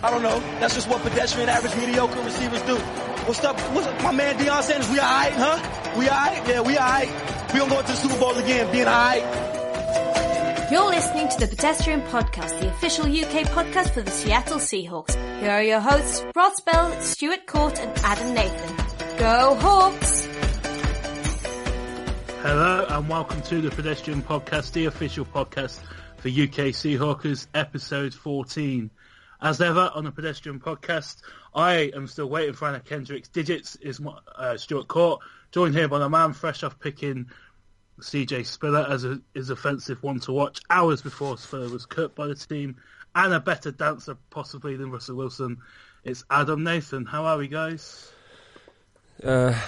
I don't know. That's just what pedestrian, average, mediocre receivers do. What's up? My man Deion Sanders, we all right, huh? We all right? Yeah, we all right. We gonna go to the Super Bowl again, being all right. You're listening to the Pedestrian Podcast, the official UK podcast for the Seattle Seahawks. Here are your hosts, Ross Bell, Stuart Court and Adam Nathan. Go Hawks! Hello and welcome to the Pedestrian Podcast, the official podcast for UK Seahawkers, episode 14. As ever on the Pedestrian Podcast, I am still waiting for Anna Kendrick's digits, is Stuart Court, joined here by the man fresh off picking CJ Spiller as his offensive one to watch hours before Spiller was cut by the team, and a better dancer possibly than Russell Wilson. It's Adam Nathan. How are we, guys? That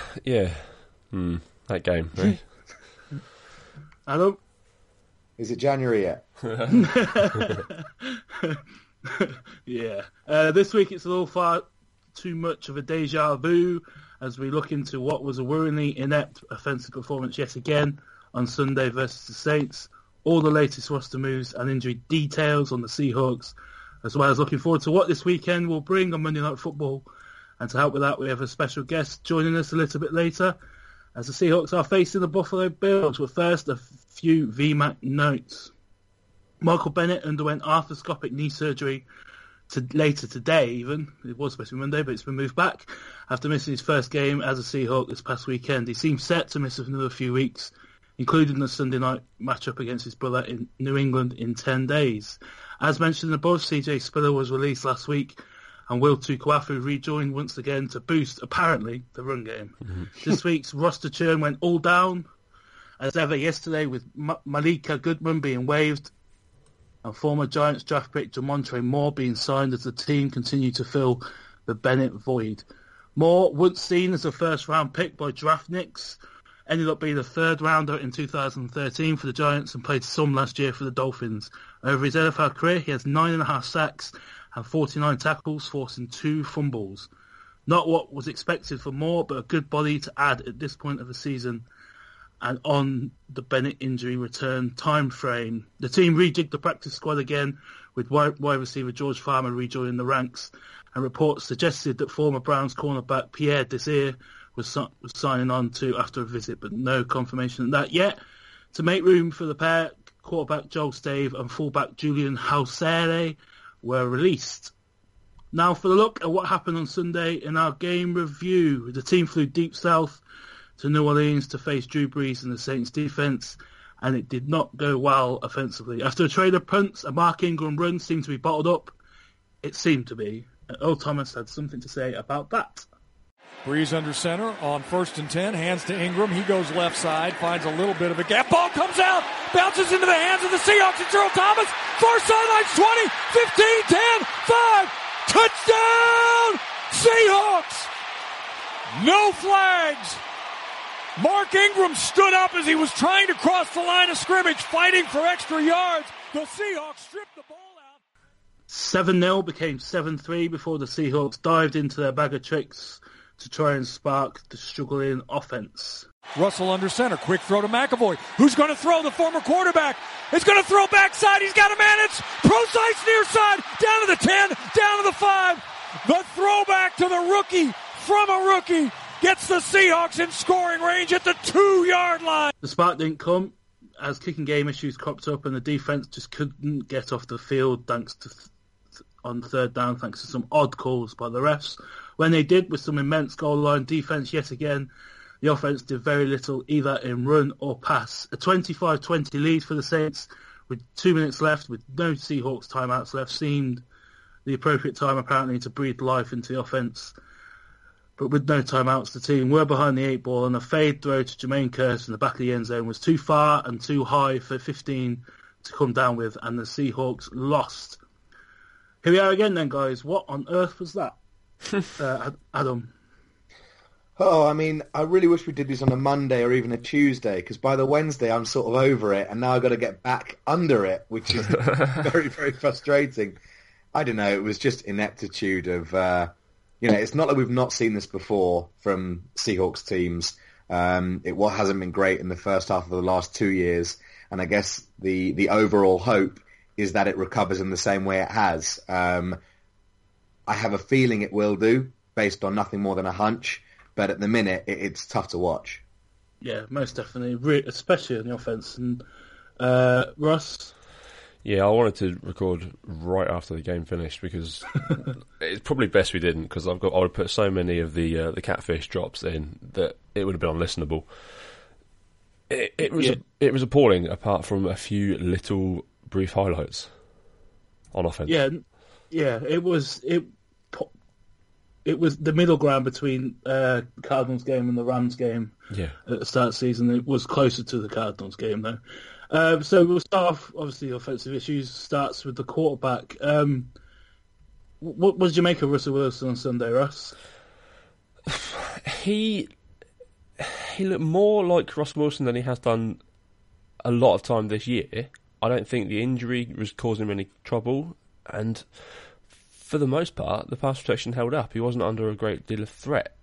game, right? Adam? Is it January yet? Yeah. This week it's a little far too much of a deja vu as we look into what was a worryingly inept offensive performance yet again on Sunday versus the Saints, all the latest roster moves and injury details on the Seahawks, as well as looking forward to what this weekend will bring on Monday Night Football. And to help with that, we have a special guest joining us a little bit later, as the Seahawks are facing the Buffalo Bills. But first, a few VMAC notes. Michael Bennett underwent arthroscopic knee surgery later today even. It was supposed to be Monday, but it's been moved back after missing his first game as a Seahawk this past weekend. He seems set to miss another few weeks, including the Sunday night matchup against his brother in New England in 10 days. As mentioned above, CJ Spiller was released last week, and Will Tukuafu rejoined once again to boost, apparently, the run game. Mm-hmm. This week's roster churn went all down, as ever yesterday, with Malika Goodman being waived and former Giants draft pick Jamontre Moore being signed as the team continued to fill the Bennett void. Moore, once seen as a first-round pick by Draftniks, ended up being a third-rounder in 2013 for the Giants and played some last year for the Dolphins. Over his NFL career, he has 9.5 sacks and 49 tackles, forcing 2 fumbles. Not what was expected for Moore, but a good body to add at this point of the season and on the Bennett injury return time frame. The team rejigged the practice squad again, with wide receiver George Farmer rejoining the ranks, and reports suggested that former Browns cornerback Pierre Desir was signing on too after a visit, but no confirmation of that yet. To make room for the pair, quarterback Joel Stave and fullback Julian Hausere were released. Now for the look at what happened on Sunday in our game review. The team flew deep south to New Orleans to face Drew Brees and the Saints defense, and it did not go well offensively. After a trade of punts, a Mark Ingram run seemed to be bottled up. It seemed to be. Earl Thomas had something to say about that. Brees under center on 1st and 10, hands to Ingram. He goes left side, finds a little bit of a gap. Ball comes out, bounces into the hands of the Seahawks. It's Earl Thomas. Far sidelines, 20, 15, 10, 5. Touchdown, Seahawks. No flags. Mark Ingram stood up as he was trying to cross the line of scrimmage, fighting for extra yards. The Seahawks stripped the ball out. 7-0 became 7-3 before the Seahawks dived into their bag of tricks to try and spark the struggling offense. Russell under center, quick throw to McAvoy. Who's going to throw? The former quarterback. It's going to throw backside. He's got a man. It's Prosise near side, down to the 10, down to the 5. The throwback to the rookie from a rookie gets the Seahawks in scoring range at the 2-yard line. The spark didn't come as kicking game issues cropped up and the defense just couldn't get off the field on third down thanks to some odd calls by the refs. When they did, with some immense goal line defense yet again, the offense did very little either in run or pass. A 25-20 lead for the Saints with 2 minutes left with no Seahawks timeouts left seemed the appropriate time apparently to breathe life into the offense. But with no timeouts, the team were behind the 8 ball, and a fade throw to Jermaine Kearse in the back of the end zone was too far and too high for 15 to come down with, and the Seahawks lost. Here we are again then, guys. What on earth was that? Adam? Oh, I mean, I really wish we did this on a Monday or even a Tuesday, because by the Wednesday I'm sort of over it, and now I've got to get back under it, which is very, very frustrating. I don't know, it was just ineptitude of... it's not like we've not seen this before from Seahawks teams. It hasn't been great in the first half of the last 2 years, and I guess the overall hope is that it recovers in the same way it has. I have a feeling it will do, based on nothing more than a hunch. But at the minute, it's tough to watch. Yeah, most definitely, especially on the offence. And Russ? Yeah, I wanted to record right after the game finished because it's probably best we didn't, because I would have put so many of the catfish drops in that it would have been unlistenable. It was appalling, apart from a few little brief highlights on offence. Yeah, it was the middle ground between Cardinals game and the Rams game. Yeah, at the start of the season, it was closer to the Cardinals game though. So we'll start off, obviously, offensive issues starts with the quarterback. What did you make of Russell Wilson on Sunday, Russ? He looked more like Russell Wilson than he has done a lot of time this year. I don't think the injury was causing him any trouble, and for the most part, the pass protection held up. He wasn't under a great deal of threat.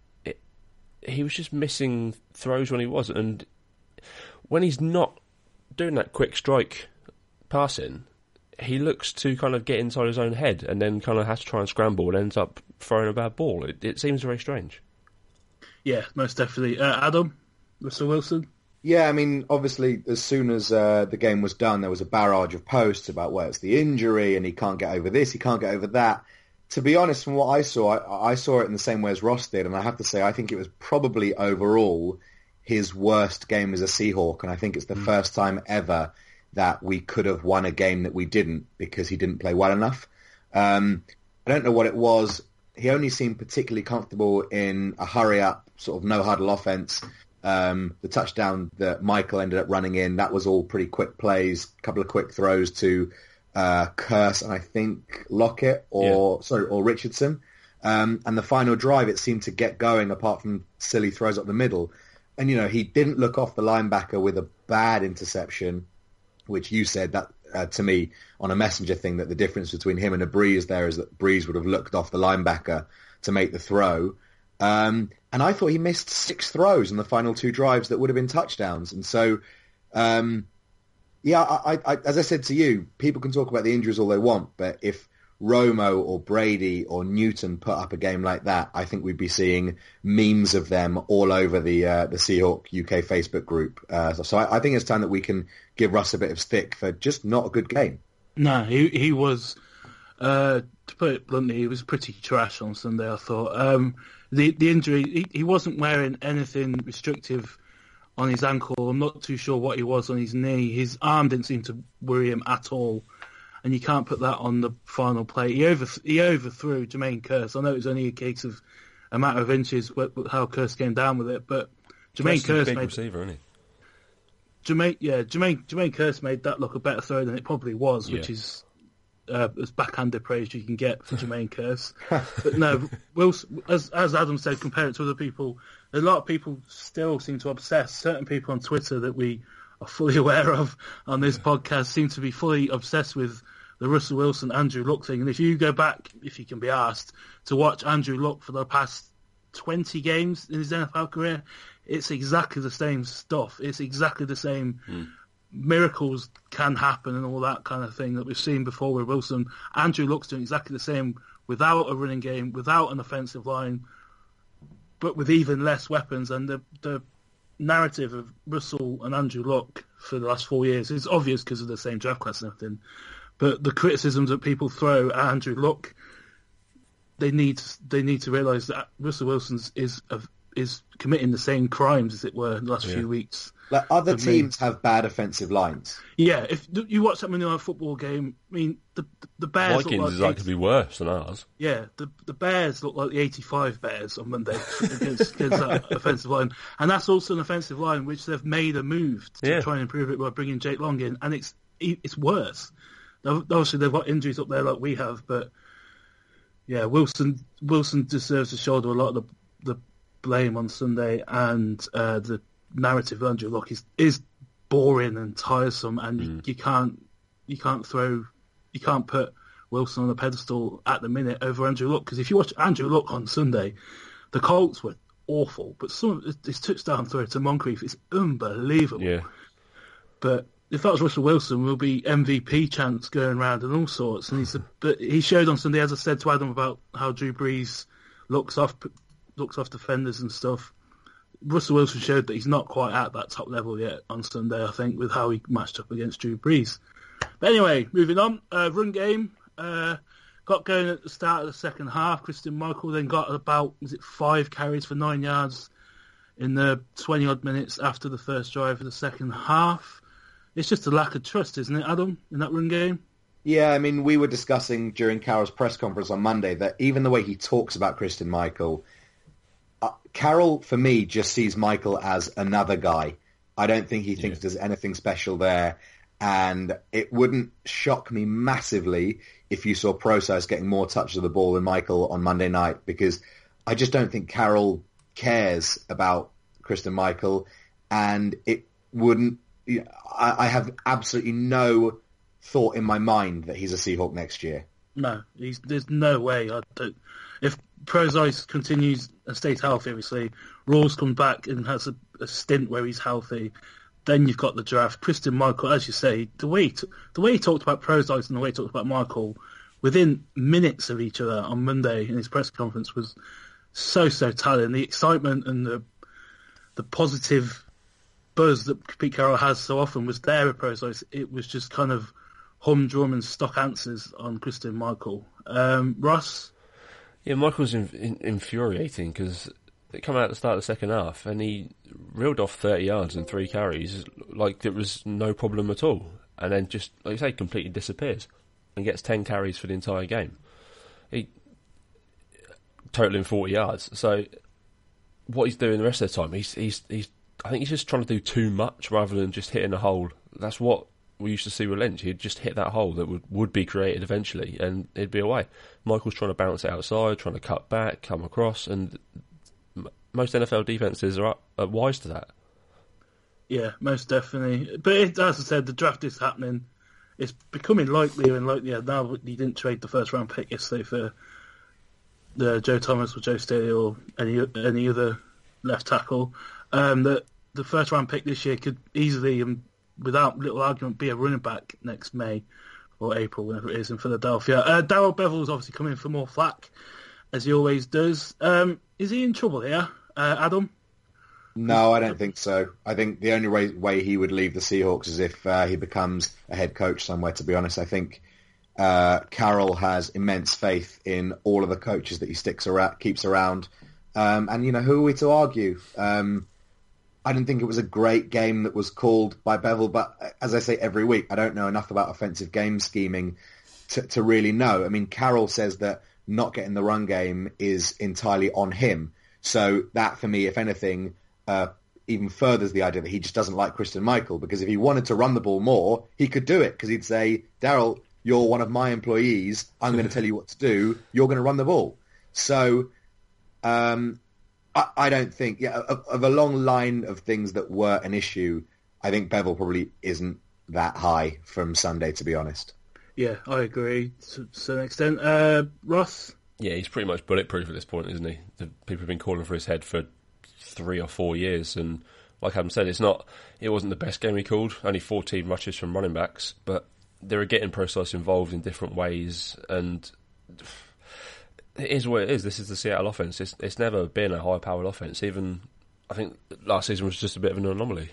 He was just missing throws when he was, and when he's not doing that quick strike passing, he looks to kind of get inside his own head and then kind of has to try and scramble and ends up throwing a bad ball. It seems very strange. Yeah, most definitely. Adam, Russell Wilson? Yeah, I mean, obviously, as soon as the game was done, there was a barrage of posts about where it's the injury and he can't get over this, he can't get over that. To be honest, from what I saw it in the same way as Ross did, and I have to say, I think it was probably overall his worst game as a Seahawk, and I think it's the first time ever that we could have won a game that we didn't because he didn't play well enough. I don't know what it was. He only seemed particularly comfortable in a hurry-up, sort of no-huddle offense. The touchdown that Michael ended up running in, that was all pretty quick plays, a couple of quick throws to Curse and I think Lockett or Richardson. And the final drive, it seemed to get going apart from silly throws up the middle. And, he didn't look off the linebacker with a bad interception, which you said that to me on a messenger thing, that the difference between him and a Breeze there is that Breeze would have looked off the linebacker to make the throw. And I thought he missed 6 throws in the final 2 drives that would have been touchdowns. And so, I as I said to you, people can talk about the injuries all they want, but if Romo or Brady or Newton put up a game like that, I think we'd be seeing memes of them all over the Seahawk UK Facebook group. So I think it's time that we can give Russ a bit of stick for just not a good game. No, he was, to put it bluntly, he was pretty trash on Sunday, I thought. The injury, he wasn't wearing anything restrictive on his ankle. I'm not too sure what he was on his knee. His arm didn't seem to worry him at all. And you can't put that on the final play. He overthrew Jermaine Kearse. I know it was only a case of a matter of inches how Kearse came down with it, but Jermaine Kearse big made receiver, isn't he? Jermaine Kearse made that look a better throw than it probably was, which is as backhanded praise you can get for Jermaine Kearse. But no, Wilson, as Adam said, compare it to other people. A lot of people still seem to obsess. Certain people on Twitter that we are fully aware of on this podcast seem to be fully obsessed with the Russell Wilson, Andrew Luck thing. And if you go back, if you can be asked, to watch Andrew Luck for the past 20 games in his NFL career, it's exactly the same stuff. It's exactly the same miracles can happen and all that kind of thing that we've seen before with Wilson. Andrew Luck's doing exactly the same without a running game, without an offensive line, but with even less weapons. And the narrative of Russell and Andrew Luck for the last 4 years is obvious because of the same draft class and everything. But the criticisms that people throw at Andrew Luck, they need to realise that Russell Wilson is committing the same crimes, as it were, in the last few weeks. Like other teams have bad offensive lines. Yeah, if you watch that Monday Night Football game, I mean, the Bears Vikings is likely to be worse than ours. Yeah, the Bears look like the 85 Bears on Monday against that offensive line. And that's also an offensive line which they've made a move to try and improve it by bringing Jake Long in, and it's worse. Obviously, they've got injuries up there like we have, but yeah, Wilson deserves to shoulder a lot of the blame on Sunday, and the narrative of Andrew Luck is boring and tiresome, and you can't put Wilson on a pedestal at the minute over Andrew Luck, because if you watch Andrew Luck on Sunday, the Colts were awful, but some of his touchdown throw to Moncrief is unbelievable. Yeah. But if that was Russell Wilson, will be MVP chants going around and all sorts. And but he showed on Sunday, as I said to Adam, about how Drew Brees looks off defenders and stuff. Russell Wilson showed that he's not quite at that top level yet on Sunday, I think, with how he matched up against Drew Brees. But anyway, moving on. Run game got going at the start of the second half. Christine Michael then got about 5 carries for 9 yards in the 20-odd minutes after the first drive of the second half. It's just a lack of trust, isn't it, Adam, in that run game? Yeah, I mean, we were discussing during Carroll's press conference on Monday that even the way he talks about Christine Michael, Carroll, for me, just sees Michael as another guy. I don't think he thinks there's anything special there. And it wouldn't shock me massively if you saw Procise getting more touches of the ball than Michael on Monday night, because I just don't think Carroll cares about Christine Michael, and it wouldn't... I have absolutely no thought in my mind that he's a Seahawk next year. No, there's no way. If Procise continues and stays healthy, obviously, Rawls comes back and has a stint where he's healthy, then you've got the draft. Christine Michael, as you say, the way he talked about Procise and the way he talked about Michael within minutes of each other on Monday in his press conference was so telling. The excitement and the positive buzz that Pete Carroll has so often was there at Procise. It was just kind of humdrum and stock answers on Christine Michael. Ross? Yeah, Michael's infuriating because it came out at the start of the second half and he reeled off 30 yards and 3 carries like it was no problem at all. And then just, like you say, completely disappears and gets 10 carries for the entire game. He totaling 40 yards. So what he's doing the rest of the time, he's I think he's just trying to do too much rather than just hitting a hole. That's what we used to see with Lynch. He'd just hit that hole that would be created eventually and it'd be away. Michael's trying to bounce it outside, trying to cut back, come across, and most NFL defences are wise to that. Yeah, most definitely. But as I said, the draft is happening. It's becoming likelier and likelier now that he didn't trade the first round pick yesterday for Joe Thomas or Joe Staley or any other left tackle. That the first round pick this year could easily and without little argument be a running back next May or April, whenever it is, in Philadelphia. Darrell Bevell is obviously coming for more flack, as he always does. Is he in trouble here, Adam? No, I don't think so. I think the only way he would leave the Seahawks is if he becomes a head coach somewhere, to be honest. I think Carroll has immense faith in all of the coaches that he keeps around. And, who are we to argue? I didn't think it was a great game that was called by Bevell, but as I say every week, I don't know enough about offensive game scheming to really know. I mean, Carroll says that not getting the run game is entirely on him. So that, for me, if anything, even furthers the idea that he just doesn't like Christine Michael, because if he wanted to run the ball more, he could do it, because he'd say, Darrell, you're one of my employees. I'm going to tell you what to do. You're going to run the ball. So I don't think, of a long line of things that were an issue, I think Bevell probably isn't that high from Sunday, to be honest. Yeah, I agree to an extent. Ross? Yeah, he's pretty much bulletproof at this point, isn't he? The people have been calling for his head for 3 or 4 years, and like Adam said, it wasn't the best game he called, only 14 rushes from running backs, but they were getting Procise involved in different ways, and it is what it is. This is the Seattle offense. It's never been a high-powered offense. Even, I think, last season was just a bit of an anomaly.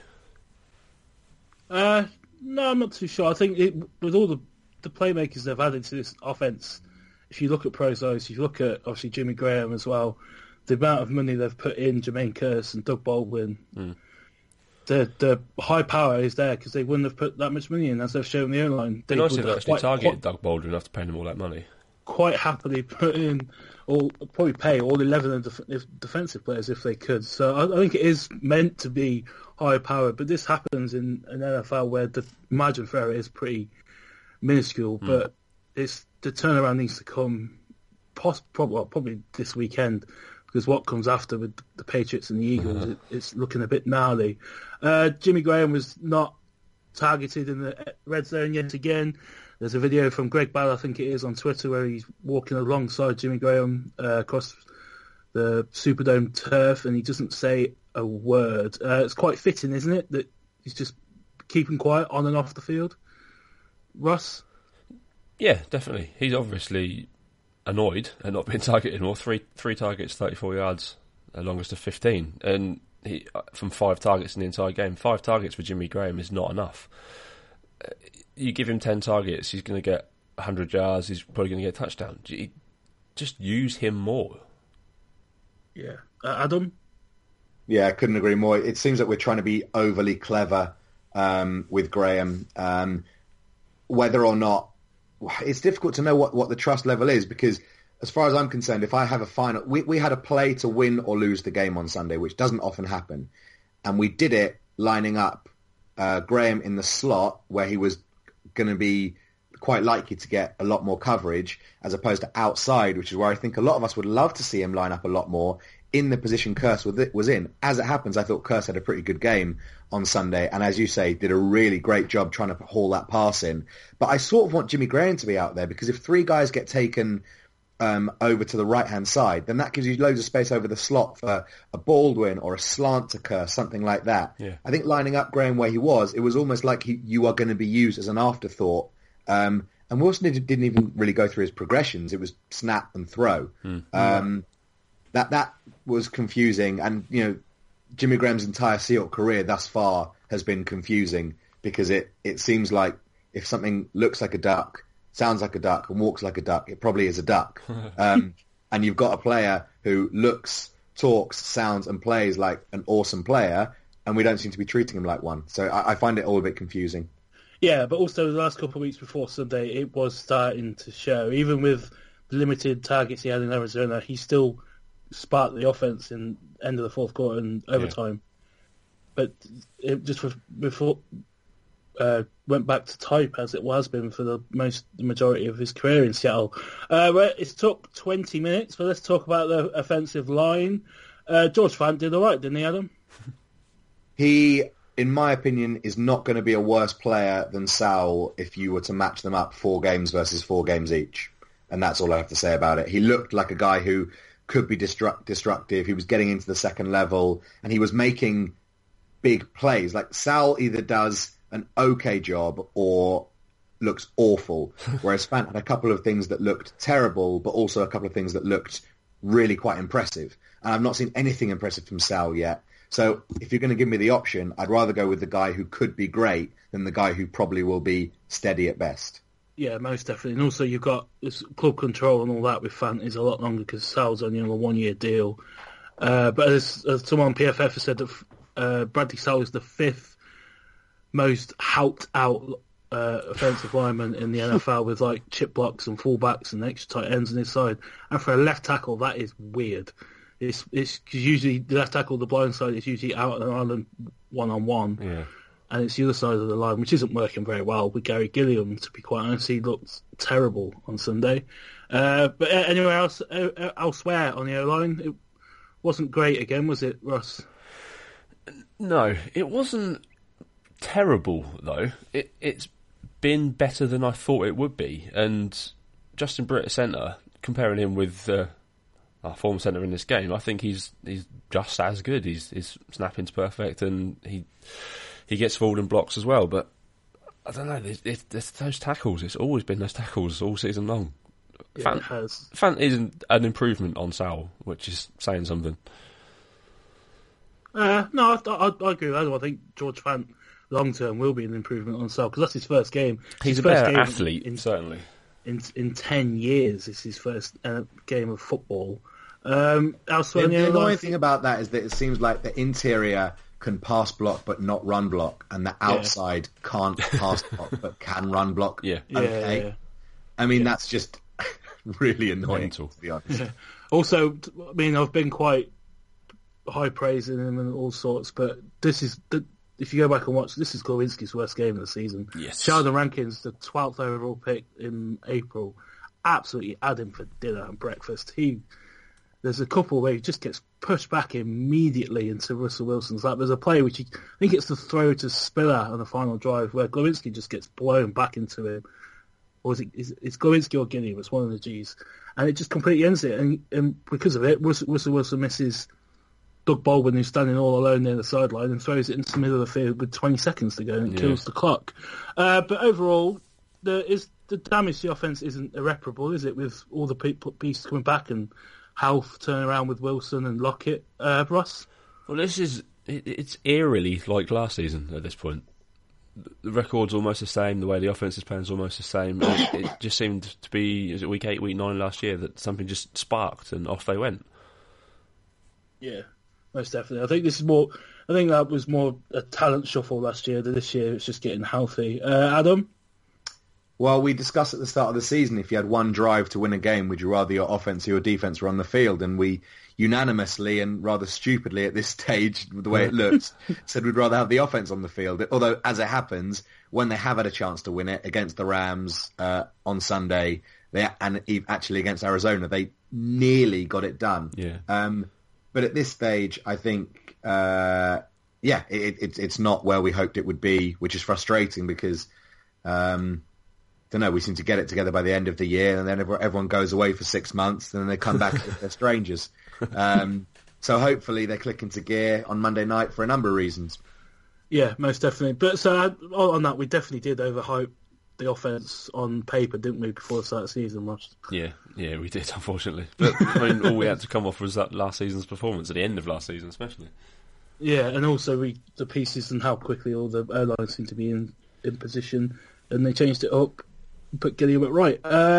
No, I'm not too sure. I think with all the playmakers they've added to this offense, if you look at Procise, if you look at, obviously, Jimmy Graham as well, the amount of money they've put in Jermaine Kearse and Doug Baldwin, the high power is there because they wouldn't have put that much money in, as they've shown the O-line. They would have actually targeted Doug Baldwin after paying him all that money. Quite happily put in, or probably pay all 11 defensive players if they could. So I think it is meant to be high powered, but this happens in an NFL where the margin for error is pretty minuscule, but the turnaround needs to come probably this weekend, because what comes after with the Patriots and the Eagles, it's looking a bit gnarly. Jimmy Graham was not targeted in the red zone yet again. There's a video from Greg Ball, I think it is, on Twitter, where he's walking alongside Jimmy Graham across the Superdome turf, and he doesn't say a word. It's quite fitting, isn't it, that he's just keep him quiet on and off the field? Russ? Yeah, definitely. He's obviously annoyed at not being targeted more. Three targets, 34 yards, longest of 15. And he from 5 targets in the entire game. 5 targets for Jimmy Graham is not enough. You give him 10 targets, he's going to get 100 yards, he's probably going to get a touchdown. Just use him more. Yeah. Adam? Yeah, I couldn't agree more. It seems that we're trying to be overly clever with Graham. Whether or not... It's difficult to know what the trust level is, because as far as I'm concerned, if I have a final... We had a play to win or lose the game on Sunday, which doesn't often happen. And we did it lining up Graham in the slot, where he was going to be quite likely to get a lot more coverage, as opposed to outside, which is where I think a lot of us would love to see him line up a lot more in the position Curse was in. As it happens, I thought Curse had a pretty good game on Sunday, and as you say, did a really great job trying to haul that pass in. But I sort of want Jimmy Graham to be out there, because if 3 guys get taken over to the right-hand side, then that gives you loads of space over the slot for a Baldwin or a slant to Curse, something like that. Yeah. I think lining up Graham where he was, it was almost like you are going to be used as an afterthought. And Wilson didn't even really go through his progressions. It was snap and throw. That was confusing. And, Jimmy Graham's entire Seahawks career thus far has been confusing, because it seems like if something looks like a duck, sounds like a duck, and walks like a duck, it probably is a duck. And you've got a player who looks, talks, sounds, and plays like an awesome player, and we don't seem to be treating him like one. So I find it all a bit confusing. Yeah, but also the last couple of weeks before Sunday, it was starting to show. Even with the limited targets he had in Arizona, he still sparked the offense in end of the fourth quarter and overtime. But it just before went back to type, as it has been for the majority of his career in Seattle. It's took 20 minutes, but let's talk about the offensive line. George Fant did all right, didn't he, Adam? He, in my opinion, is not going to be a worse player than Sowell if you were to match them up 4 games versus 4 games each. And that's all I have to say about it. He looked like a guy who could be destructive. He was getting into the second level, and he was making big plays. Like, Sowell either does an okay job or looks awful, whereas Fant had a couple of things that looked terrible, but also a couple of things that looked really quite impressive. And I've not seen anything impressive from Sowell yet. So if you're going to give me the option, I'd rather go with the guy who could be great than the guy who probably will be steady at best. Yeah, most definitely. And also you've got this club control and all that with Fant is a lot longer, because Sowell's only on a 1-year deal. But as someone on PFF has said, that Bradley Sowell is the 5th most helped out offensive lineman in the NFL, with like chip blocks and fullbacks and extra tight ends on his side. And for a left tackle, that is weird. It's cause usually the left tackle, the blind side, is usually out on an island 1-on-1. Yeah. And it's the other side of the line, which isn't working very well with Gary Gilliam, to be quite honest. He looked terrible on Sunday. But anywhere elsewhere on the O-line, it wasn't great again, was it, Russ? No, it wasn't terrible, though. It's been better than I thought it would be. And Justin Britt at centre, comparing him with our former centre in this game, I think he's just as good. His snapping's perfect, and he gets forward and blocks as well. But I don't know, there's those tackles. It's always been those tackles all season long. Yeah, it has. Fant isn't an improvement on Sowell, which is saying something. No, I agree with that. I think George Fant long term will be an improvement on Sowell, because that's his first game. He's a better athlete, certainly. In 10 years, it's his first game of football. Elsewhere, the annoying thing about that is that it seems like the interior can pass block but not run block, and the outside can't pass block but can run block. Yeah. Okay. Yeah. I mean, that's just really annoying, mental, to be honest. Yeah. Also, I mean, I've been quite high praising him and all sorts, but this is if you go back and watch, this is Glowinski's worst game of the season. Yes. Sheldon Rankins, the 12th overall pick in April, absolutely had him for dinner and breakfast. There's a couple where he just gets pushed back immediately into Russell Wilson's lap. There's a play which I think it's the throw to Spiller on the final drive, where Glowinski just gets blown back into him. Or it's Glowinski or Guinea, it's one of the G's. And it just completely ends it. And because of it, Russell Wilson misses Doug Baldwin, who's standing all alone near the sideline, and throws it into the middle of the field with 20 seconds to go, and it kills the clock. But overall, the damage to the offence isn't irreparable, is it? With all the pieces coming back and Houth turning around with Wilson and Lockett, Ross? Well, it's eerily like last season at this point. The record's almost the same. The way the offence is playing is almost the same. It just seemed to be, is it week 8, week 9 last year, that something just sparked and off they went. Yeah, most definitely. I think that was more a talent shuffle last year than this year. It's just getting healthy. Adam? Well, we discussed at the start of the season, if you had one drive to win a game, would you rather your offence or your defence were on the field? And we unanimously and rather stupidly at this stage, the way it looks, said we'd rather have the offence on the field. Although, as it happens, when they have had a chance to win it against the Rams on Sunday, and actually against Arizona, they nearly got it done. Yeah. But at this stage, I think, it's not where we hoped it would be, which is frustrating because, don't know, we seem to get it together by the end of the year, and then everyone goes away for 6 months, and then they come back as if they're strangers. So hopefully they click into gear on Monday night for a number of reasons. Yeah, most definitely. But so on that, we definitely did overhype the offence on paper, didn't we, before the start of the season, Ross? Yeah, we did, unfortunately. But I mean, all we had to come off was that last season's performance, at the end of last season especially. Yeah, and also the pieces and how quickly all the airlines seem to be in position, and they changed it up, put Gilliam at right.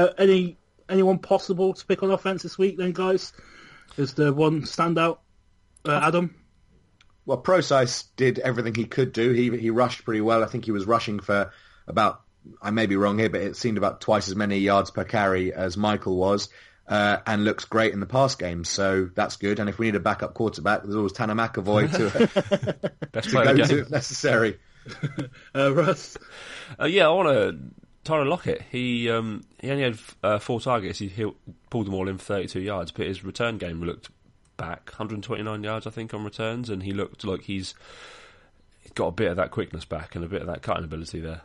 Anyone possible to pick on offence this week then, guys? Is there one standout? Adam? Well, Procise did everything he could do. He rushed pretty well. I think he was rushing for about, I may be wrong here, but it seemed about twice as many yards per carry as Michael was, and looks great in the pass game, so that's good. And if we need a backup quarterback, there's always Tanner McAvoy to go to if necessary. Russ? I want to... Tyler Lockett, he only had 4 targets. He pulled them all in for 32 yards, but his return game looked back, 129 yards, I think, on returns, and he looked like he's got a bit of that quickness back and a bit of that cutting ability there.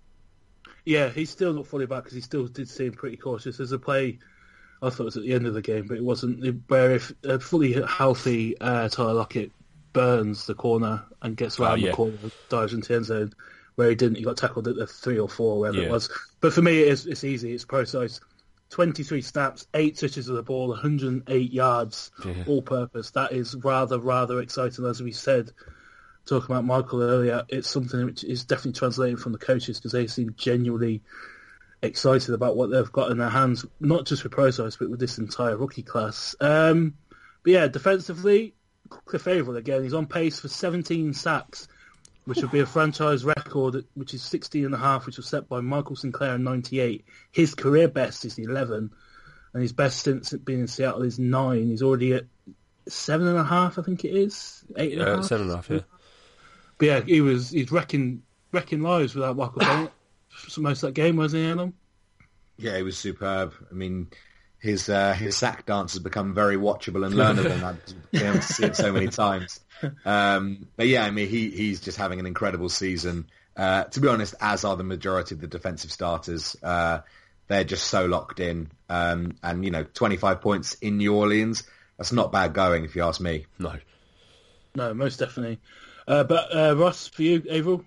Yeah, he's still not fully back because he still did seem pretty cautious. There's a play, I thought it was at the end of the game, but it wasn't, where if a fully healthy Tyler Lockett burns the corner and gets around the corner, dives into the end zone, where he got tackled at the 3 or 4, wherever it was. But for me, it's easy. It's Procise. 23 snaps, 8 touches of the ball, 108 yards, all purpose. That is rather exciting. As we said, talking about Michael earlier, it's something which is definitely translating from the coaches because they seem genuinely excited about what they've got in their hands, not just with Procise, but with this entire rookie class. But yeah, defensively, Cliff Averill again, he's on pace for 17 sacks, which would be a franchise record, which is 16.5, which was set by Michael Sinclair in 98. His career best is 11, and his best since being in Seattle is 9. He's already at 7.5, I think it is. 8.5? 7.5, yeah. But yeah, he's wrecking lives without Michael Bennett for most of that game, wasn't he, Adam? Yeah, he was superb. I mean, his sack dance has become very watchable and learnable, and I've been able to see it so many times. But yeah, I mean, he's just having an incredible season. To be honest, as are the majority of the defensive starters. They're just so locked in. And, 25 points in New Orleans, that's not bad going, if you ask me. No, most definitely. But Ross, for you, Averill?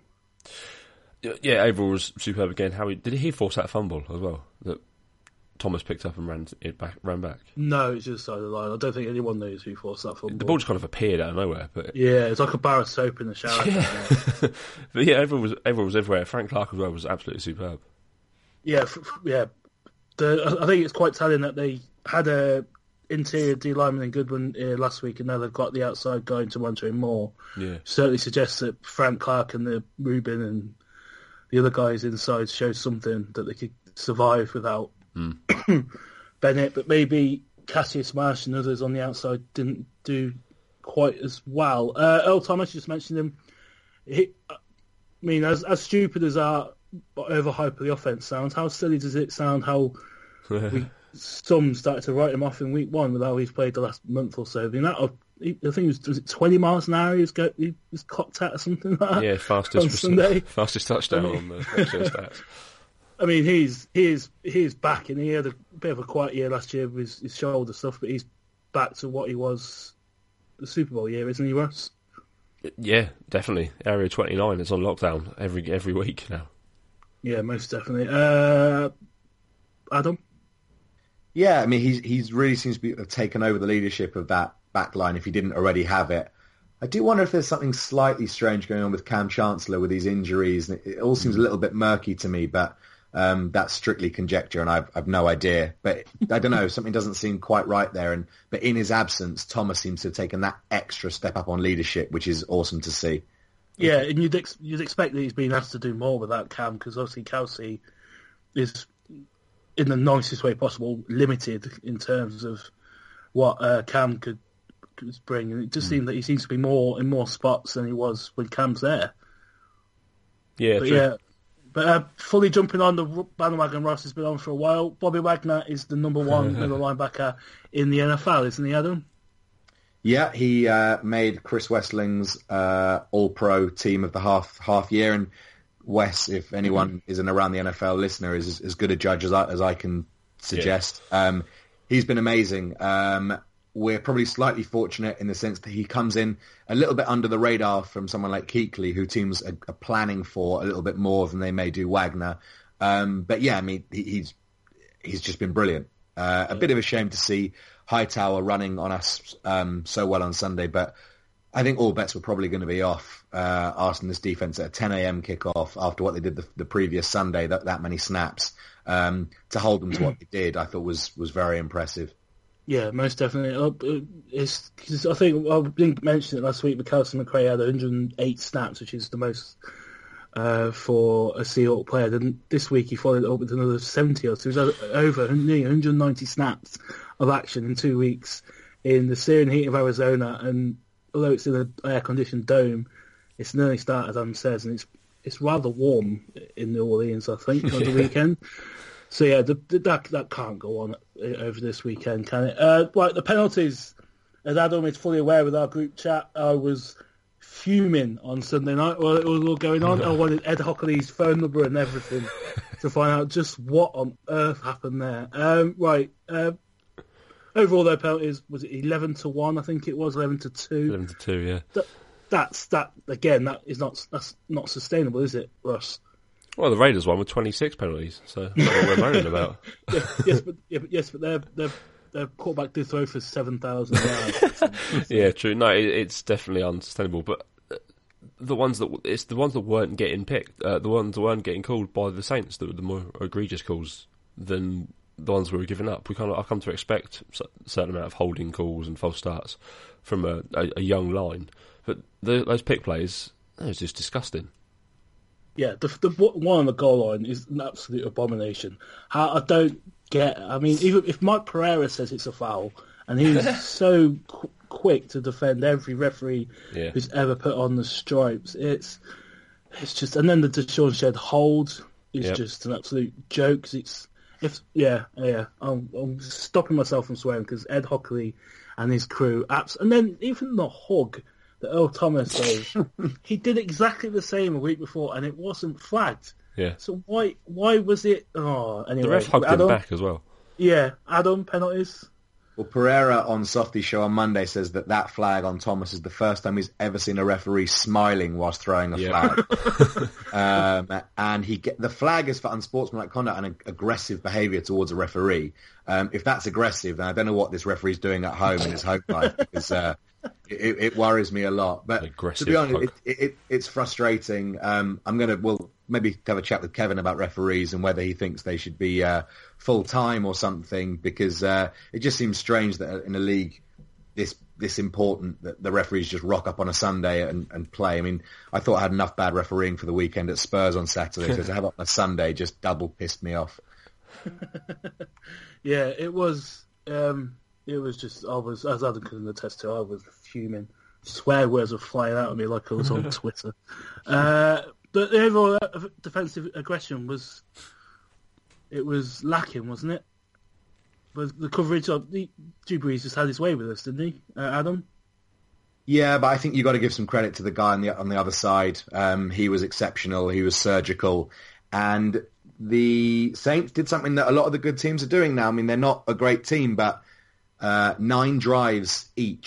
Yeah, Averill was superb again. Did he force that fumble as well that Thomas picked up and ran back? No, it's just side of the line. I don't think anyone knows who forced that fumble. The ball just kind of appeared out of nowhere. But yeah, it's like a bar of soap in the shower. Yeah. But yeah, everyone was everywhere. Frank Clark as well was absolutely superb. Yeah, I think it's quite telling that they had a interior D lineman in Goodwin last week, and now they've got the outside guy into Monterey Moore. Yeah, certainly suggests that Frank Clark and the Rubin and the other guys inside show something that they could survive without Bennett, but maybe Cassius Marsh and others on the outside didn't do quite as well. Earl Thomas, you just mentioned him. As stupid as our overhype of the offense sounds, how silly does it sound how some started to write him off in week 1 with how he's played the last month or so? I think it was 20 miles an hour he was clocked at or something like that? Yeah, fastest touchdown on the stats. I mean, he's back, and he had a bit of a quiet year last year with his shoulder stuff, but he's back to what he was the Super Bowl year, isn't he, Russ? Yeah, definitely. Area 29 is on lockdown every week now. Yeah, most definitely. Adam? Yeah, I mean, he's really seems to have taken over the leadership of that back line if he didn't already have it. I do wonder if there's something slightly strange going on with Cam Chancellor with these injuries. It all seems a little bit murky to me, but that's strictly conjecture, and I've no idea. But I don't know, something doesn't seem quite right there. But in his absence, Thomas seems to have taken that extra step up on leadership, which is awesome to see. Yeah, and you'd expect that he's been asked to do more without Cam, because obviously Kelsey is, in the nicest way possible, limited in terms of what Cam could bring. And it just seemed that he seems to be in more spots than he was when Cam's there. Yeah, but true. Yeah, but fully jumping on the bandwagon, Ross has been on for a while. Bobby Wagner is the number one middle linebacker in the NFL, isn't he, Adam? Yeah, he made Chris Westling's All-Pro team of the half year, and Wes, if anyone is an around the NFL listener, is as good a judge as I can suggest. Yeah. He's been amazing. We're probably slightly fortunate in the sense that he comes in a little bit under the radar from someone like Kuechly, who teams are planning for a little bit more than they may do Wagner. But yeah, I mean, he's just been brilliant. A bit of a shame to see Hightower running on us so well on Sunday, but I think all bets were probably going to be off Arsenal's defence at a 10 a.m. kickoff after what they did the previous Sunday, that many snaps. To hold them to what they did, I thought was very impressive. Yeah, most definitely. It's cause I think I didn't mention it last week, but Kelsey McRae had 108 snaps, which is the most for a Seahawk player. Then this week he followed it up with another 70 so he was over nearly 190 snaps of action in 2 weeks in the searing heat of Arizona. And although it's in an air-conditioned dome, it's an early start, as Adam says, and it's rather warm in New Orleans, I think, on the weekend. So yeah, that can't go on over this weekend, can it? Right, the penalties, as Adam is fully aware with our group chat, I was fuming on Sunday night while it was all going on. I wanted Ed Hockley's phone number and everything to find out just what on earth happened there. Overall, their penalties, was it 11-1? I think it was 11-2. 11-2, yeah. That's not sustainable, is it, Russ? Well, the Raiders won with 26 penalties, so that's what we're moaning about. Yes, but their quarterback did throw for 7,000 yards. Yeah, true. No, it's definitely unsustainable. But the ones that weren't getting picked, the ones that weren't getting called by the Saints, that were the more egregious calls than the ones we were giving up. I've come to expect a certain amount of holding calls and false starts from a young line, but those pick plays, it was just disgusting. Yeah, the one on the goal line is an absolute abomination. I don't get. I mean, even if Mike Pereira says it's a foul, and he's so quick to defend every referee who's ever put on the stripes, it's just. And then the Deshaun Shed hold is just an absolute joke. I'm stopping myself from swearing because Ed Hockley and his crew, and then even the hug that Earl Thomas does, he did exactly the same a week before, and it wasn't flagged. Yeah. So why was it? Oh, anyway. The ref hugged him back as well. Yeah, Adam, penalties. Well, Pereira on Softy's show on Monday says that flag on Thomas is the first time he's ever seen a referee smiling whilst throwing a flag. And the flag is for unsportsmanlike conduct and aggressive behaviour towards a referee. If that's aggressive, then I don't know what this referee's doing at home in his home life, because it worries me a lot. But aggressive, to be honest, it's frustrating. We'll maybe have a chat with Kevin about referees and whether he thinks they should be full-time or something, because it just seems strange that in a league this important that the referees just rock up on a Sunday and play. I mean, I thought I had enough bad refereeing for the weekend at Spurs on Saturday, so to have it on a Sunday just double pissed me off. Yeah, it was just, as Adam can attest to, I was fuming. Swear words were flying out of me like I was on Twitter. But the overall defensive aggression was lacking, wasn't it? But the coverage of Drew Brees just had his way with us, didn't he, Adam? Yeah, but I think you got to give some credit to the guy on the other side. He was exceptional. He was surgical, and the Saints did something that a lot of the good teams are doing now. I mean, they're not a great team, but 9 drives each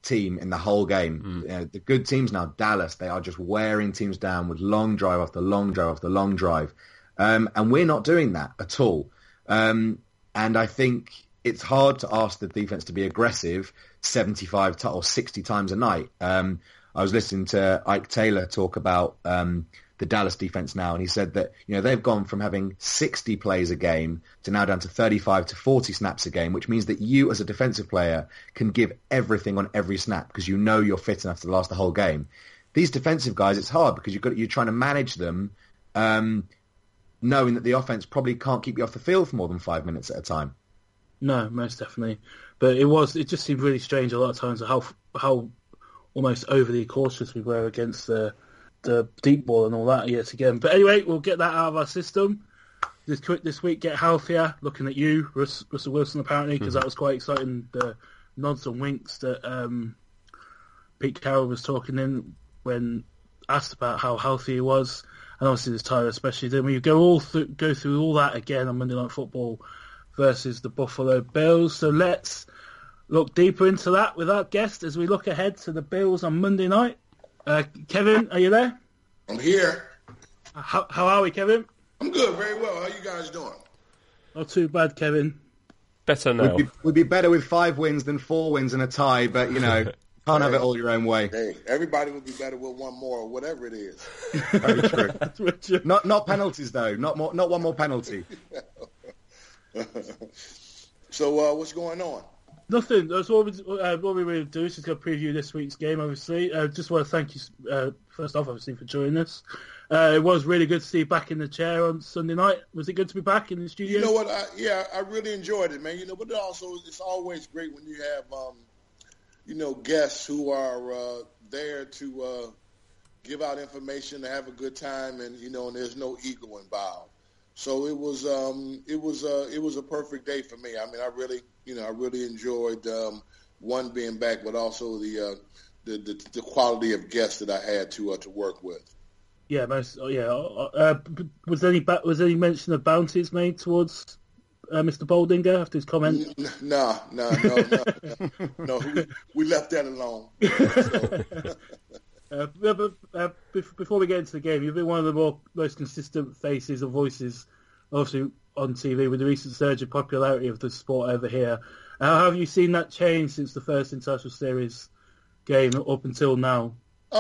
team in the whole game. You know, the good teams now, Dallas, they are just wearing teams down with long drive after long drive after long drive. And we're not doing that at all. And I think it's hard to ask the defense to be aggressive 75 or 60 times a night. I was listening to Ike Taylor talk about the Dallas defense now, and he said that, you know, they've gone from having 60 plays a game to now down to 35 to 40 snaps a game, which means that you as a defensive player can give everything on every snap because you know you're fit enough to last the whole game. These defensive guys, it's hard because you're trying to manage them, knowing that the offense probably can't keep you off the field for more than 5 minutes at a time. No, most definitely. But it just seemed really strange a lot of times how almost overly cautious we were against the deep ball and all that yet again. But anyway, we'll get that out of our system. This week, get healthier. Looking at you, Russell Wilson, apparently, because that was quite exciting. The nods and winks that Pete Carroll was talking in when asked about how healthy he was. And obviously this time especially. Then when you go through all that again on Monday Night Football versus the Buffalo Bills. So let's look deeper into that with our guest as we look ahead to the Bills on Monday night. Kevin, are you there? I'm here. How are we, Kevin? I'm good, very well. How you guys doing? Not too bad, Kevin. Better now. We'd be better with 5 wins than 4 wins and a tie, but, you know, can't have it all your own way. Hey, everybody would be better with one more or whatever it is. Very true. Not penalties, though. Not one more penalty. So what's going on? Nothing. That's what we will do is just go preview this week's game, obviously. Just want to thank you, first off, obviously, for joining us. It was really good to see you back in the chair on Sunday night. Was it good to be back in the studio? You know what? I really enjoyed it, man. You know, but also it's always great when you have, guests who are there to give out information, to have a good time, and and there's no ego involved. So it was a perfect day for me. I mean, I really enjoyed one being back, but also the quality of guests that I had to work with. Yeah, was any mention of bounties made towards Mr. Boldinger after his comment? No. We left that alone. Before we get into the game, you've been one of the most consistent faces or voices, obviously, on TV with the recent surge in popularity of the sport over here. How have you seen that change since the first International Series game up until now?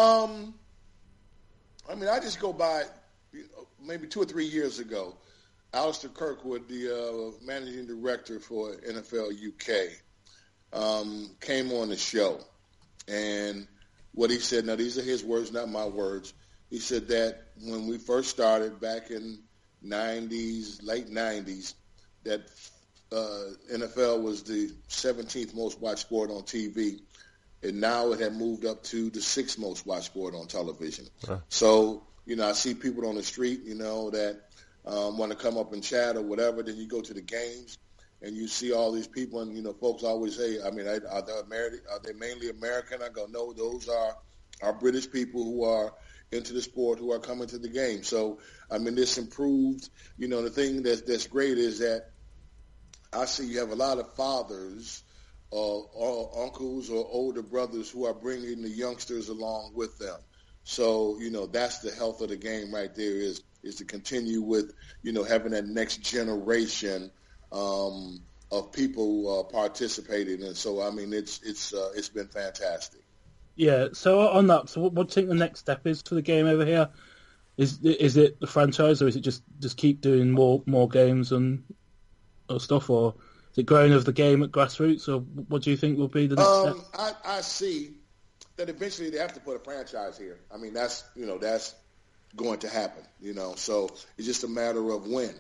I mean, I just go by maybe 2 or 3 years ago, Alistair Kirkwood, the managing director for NFL UK, came on the show. And what he said, now these are his words, not my words. He said that when we first started back in late 90s, that NFL was the 17th most watched sport on TV. And now it had moved up to the 6th most watched sport on television. Huh. So, I see people on the street, that want to come up and chat or whatever. Then you go to the games and you see all these people, and, folks always say, I mean, are they mainly American? I go, no, those are our British people who are into the sport who are coming to the game. So, I mean, this improved. The thing that's great is that I see you have a lot of fathers or uncles or older brothers who are bringing the youngsters along with them. So, that's the health of the game right there is to continue with, having that next generation of people participating. And so, I mean, it's been fantastic. Yeah. So on that, what do you think the next step is for the game over here? Is it the franchise, or is it just keep doing more games or stuff, or is it growing of the game at grassroots, or what do you think will be the next step? I see that eventually they have to put a franchise here. I mean, that's going to happen, So it's just a matter of when.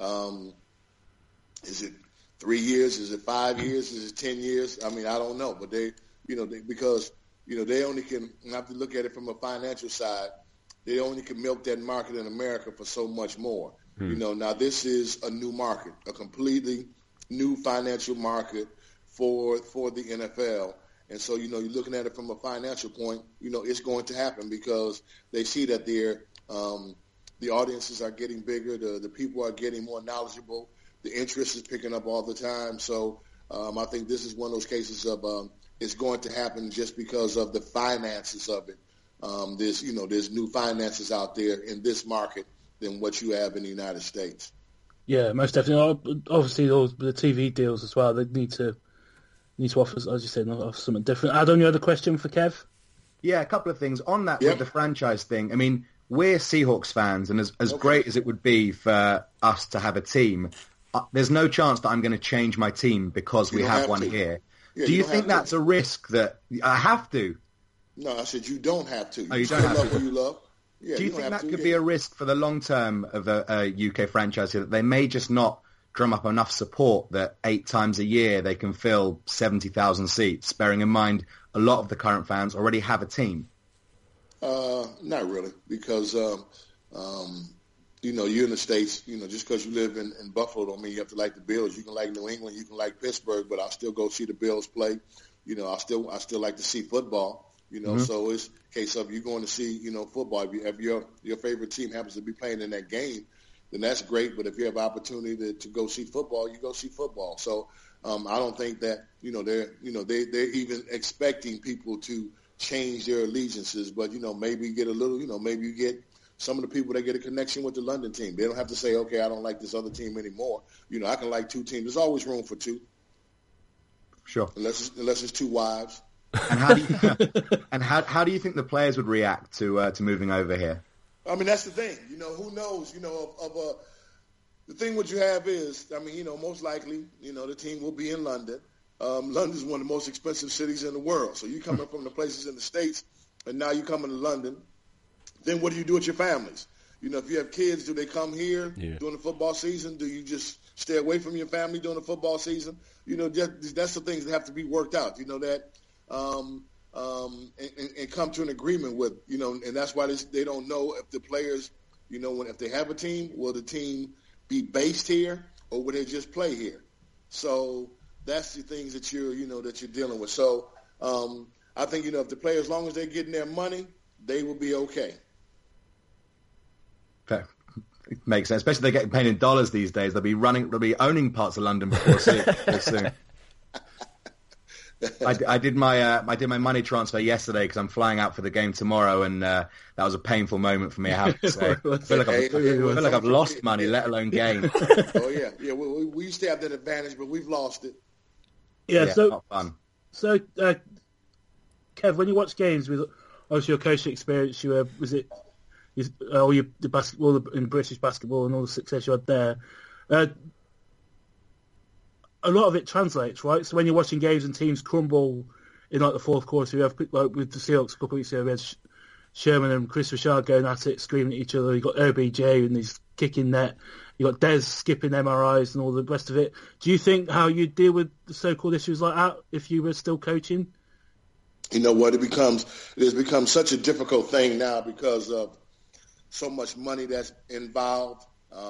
Is it 3 years? Is it 5 years? Is it 10 years? I mean, I don't know. But because they only can, and I have to look at it from a financial side, they only can milk that market in America for so much more. Now this is a new market, a completely new financial market for the NFL. And so, you're looking at it from a financial point, it's going to happen because they see that the audiences are getting bigger, the people are getting more knowledgeable, the interest is picking up all the time. So I think this is one of those cases of is going to happen just because of the finances of it. There's new finances out there in this market than what you have in the United States. Yeah, most definitely. Obviously, the TV deals as well. They need to offer, as you said, offer something different. Adam, you had a question for Kev? Yeah, a couple of things on that Yep. with the franchise thing. I mean, we're Seahawks fans, and as great as it would be for us to have a team, there's no chance that I'm going to change my team because we have one here. Yeah, Do you don't think have that's a risk that I have to? No, I said you don't have to. You don't have love to. who you love. Yeah, Do you don't think have that to. could be a risk for the long term of a UK franchise here, that they may just not drum up enough support that 8 times a year they can fill 70,000 seats, bearing in mind a lot of the current fans already have a team? Not really, because you're in the States. Just because you live in Buffalo don't mean you have to like the Bills. You can like New England, you can like Pittsburgh, but I'll still go see the Bills play. I still like to see football. So it's a case of you going to see football. If your favorite team happens to be playing in that game, then that's great. But if you have opportunity to go see football, you go see football. So I don't think that they're even expecting people to change their allegiances. But maybe get a little. Maybe you get some of the people that get a connection with the London team. They don't have to say, okay, I don't like this other team anymore. I can like 2 teams. There's always room for 2. Sure. Unless it's 2 wives. And how do you think the players would react to moving over here? I mean, that's the thing. Who knows? The thing what you have is, most likely, the team will be in London. London's one of the most expensive cities in the world. So you coming from the places in the States, and now you coming to London. Then what do you do with your families? If you have kids, do they come here during the football season? Do you just stay away from your family during the football season? That's the things that have to be worked out. And come to an agreement with, and that's why they don't know if the players, if they have a team, will the team be based here or will they just play here? So that's the things that you're dealing with. So I think, if the players, as long as they're getting their money, they will be okay. Okay. It makes sense, especially they're getting paid in dollars these days. They'll be owning parts of London before soon. I did my money transfer yesterday because I'm flying out for the game tomorrow, and that was a painful moment for me. I have to say, I feel like I've lost money, let alone gain. Oh yeah. We used to have that advantage, but we've lost it. Yeah. So not fun. So, Kev, when you watch games with obviously your coaching experience, the basketball in British basketball and all the success you had there. A lot of it translates, right? So when you're watching games and teams crumble in like the fourth quarter, you have like with the Seahawks a couple of weeks ago, we had Sherman and Chris Richard going at it, screaming at each other. You got OBJ and he's kicking net. You got Dez skipping MRIs and all the rest of it. Do you think how you deal with the so-called issues like that if you were still coaching? You know what? It has become such a difficult thing now because of so much money that's involved.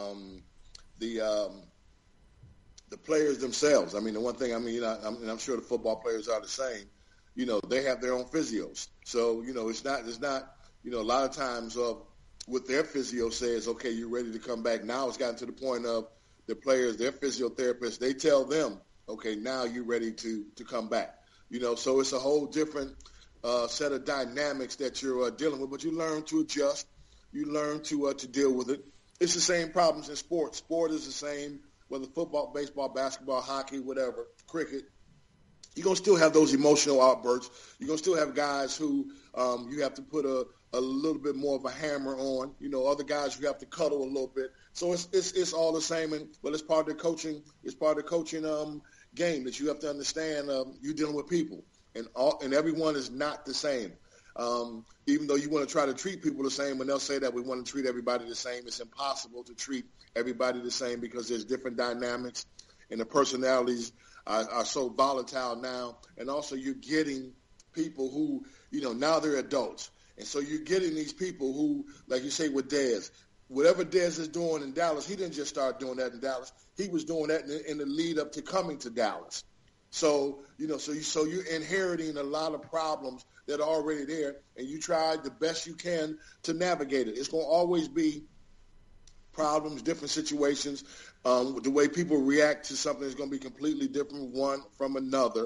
The players themselves. I mean, the one thing, I'm sure the football players are the same. They have their own physios. So, it's not, a lot of times what their physio says, okay, you're ready to come back. Now it's gotten to the point of the players, their physiotherapists, they tell them, okay, now you're ready to come back. So it's a whole different set of dynamics that you're dealing with, but you learn to adjust. You learn to deal with it. It's the same problems in sports. Sport is the same, whether football, baseball, basketball, hockey, whatever, cricket. You're going to still have those emotional outbursts. You're going to still have guys who you have to put a little bit more of a hammer on. Other guys you have to cuddle a little bit. So it's all the same, but it's part of the coaching. It's part of the coaching game that you have to understand. You're dealing with people, and everyone is not the same. Even though you want to try to treat people the same, when they'll say that we want to treat everybody the same, it's impossible to treat everybody the same because there's different dynamics and the personalities are so volatile now. And also you're getting people who, now they're adults. And so you're getting these people who, like you say with Dez, whatever Dez is doing in Dallas, he didn't just start doing that in Dallas. He was doing that in the lead up to coming to Dallas. So, so you're inheriting a lot of problems that are already there, and you try the best you can to navigate it. It's going to always be problems, different situations. The way people react to something is going to be completely different one from another.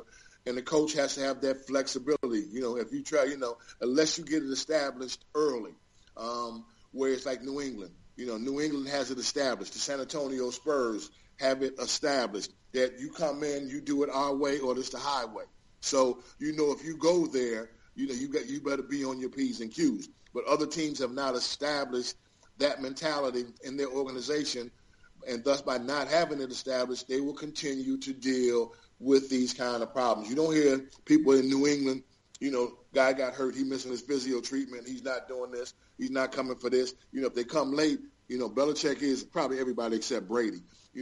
And the coach has to have that flexibility. If you try, unless you get it established early, where it's like New England. New England has it established. The San Antonio Spurs have it established that you come in, you do it our way or it's the highway. So, if you go there, you better be on your P's and Q's. But other teams have not established that mentality in their organization, and thus by not having it established, they will continue to deal with these kind of problems. You don't hear people in New England, guy got hurt, he missing his physio treatment, he's not doing this, he's not coming for this. If they come late, Belichick is probably everybody except Brady.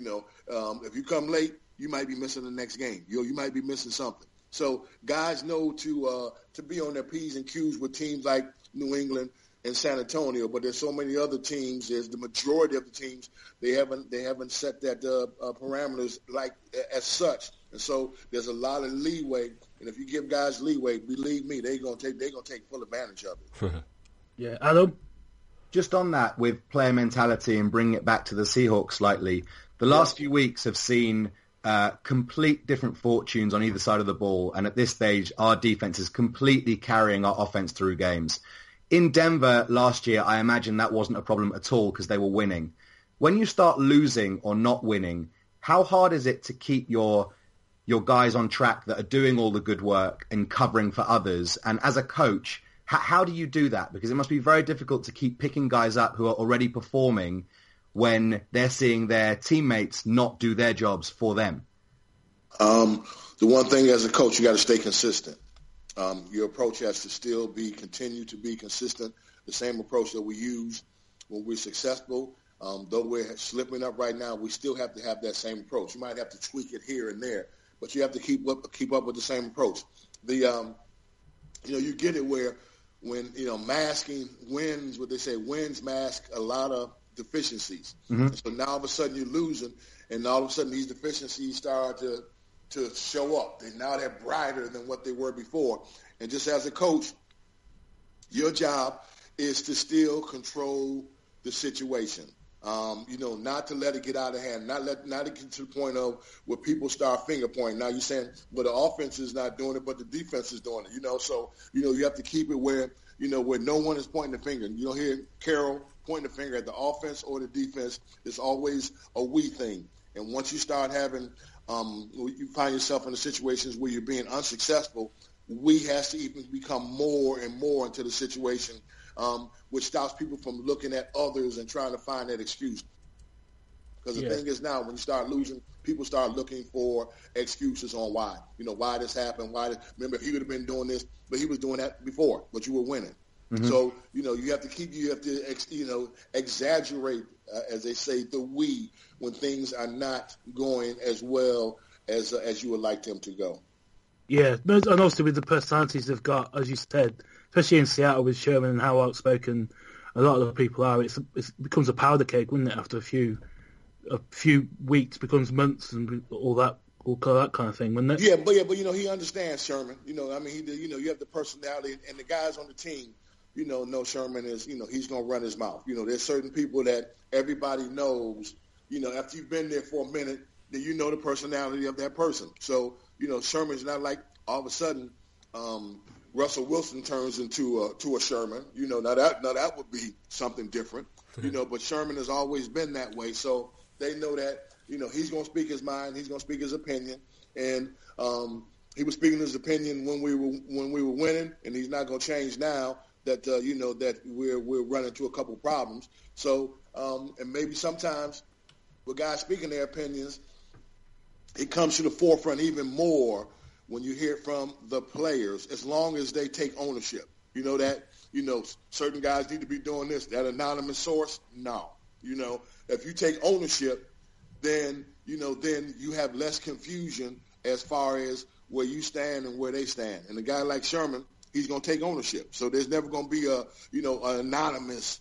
If you come late, you might be missing the next game. You might be missing something. So guys know to be on their P's and Q's with teams like New England and San Antonio, but there's so many other teams. There's the majority of the teams they haven't set that parameters like as such, and so there's a lot of leeway. And if you give guys leeway, believe me, they're gonna take full advantage of it. Yeah, Adam. Just on that with player mentality and bringing it back to the Seahawks slightly, the last few weeks have seen complete different fortunes on either side of the ball, and at this stage, our defense is completely carrying our offense through games. In Denver last year, I imagine that wasn't a problem at all because they were winning. When you start losing or not winning, how hard is it to keep your guys on track that are doing all the good work and covering for others? And as a coach, how do you do that? Because it must be very difficult to keep picking guys up who are already performing when they're seeing their teammates not do their jobs for them. The one thing as a coach, you got to stay consistent. Your approach has to still continue to be consistent. The same approach that we use when we're successful. Though we're slipping up right now, we still have to have that same approach. You might have to tweak it here and there, but you have to keep up with the same approach. You get it where when masking wins, what they say, wins mask a lot of deficiencies. Mm-hmm. So now all of a sudden you're losing, and all of a sudden these deficiencies start to show up. And now they're brighter than what they were before. And just as a coach, your job is to still control the situation. Not to let it get out of hand, not to get to the point of where people start finger pointing. Now you're saying, well, the offense is not doing it, but the defense is doing it. So you have to keep it where no one is pointing the finger. You don't hear Carroll pointing the finger at the offense or the defense. It's always a we thing. And once you start having, you find yourself in the situations where you're being unsuccessful, we has to even become more and more into the situation, which stops people from looking at others and trying to find that excuse. Because the thing is now, when you start losing, people start looking for excuses on why. Why this happened, remember, if he would have been doing this, but he was doing that before, but you were winning. Mm-hmm. So, you have to exaggerate, as they say, the we when things are not going as well as you would like them to go. Yeah, and also with the personalities they've got, as you said, especially in Seattle with Sherman and how outspoken a lot of the people are, it becomes a powder keg, wouldn't it? After a few weeks, becomes months and all that kind of thing, wouldn't it? Yeah, but he understands Sherman. You have the personality, and the guys on the team, know Sherman is, he's going to run his mouth. There's certain people that everybody knows, after you've been there for a minute, then you know the personality of that person. So, Sherman's not like all of a sudden Russell Wilson turns into a Sherman. Now that would be something different. But Sherman has always been that way. So they know that, he's going to speak his mind, he's going to speak his opinion, and he was speaking his opinion when we were winning, and he's not going to change now that that we're running into a couple problems. So and maybe sometimes with guys speaking their opinions, it comes to the forefront even more when you hear from the players, as long as they take ownership. Certain guys need to be doing this. That anonymous source, no. If you take ownership, then you have less confusion as far as where you stand and where they stand. And a guy like Sherman, he's going to take ownership. So there's never going to be an anonymous,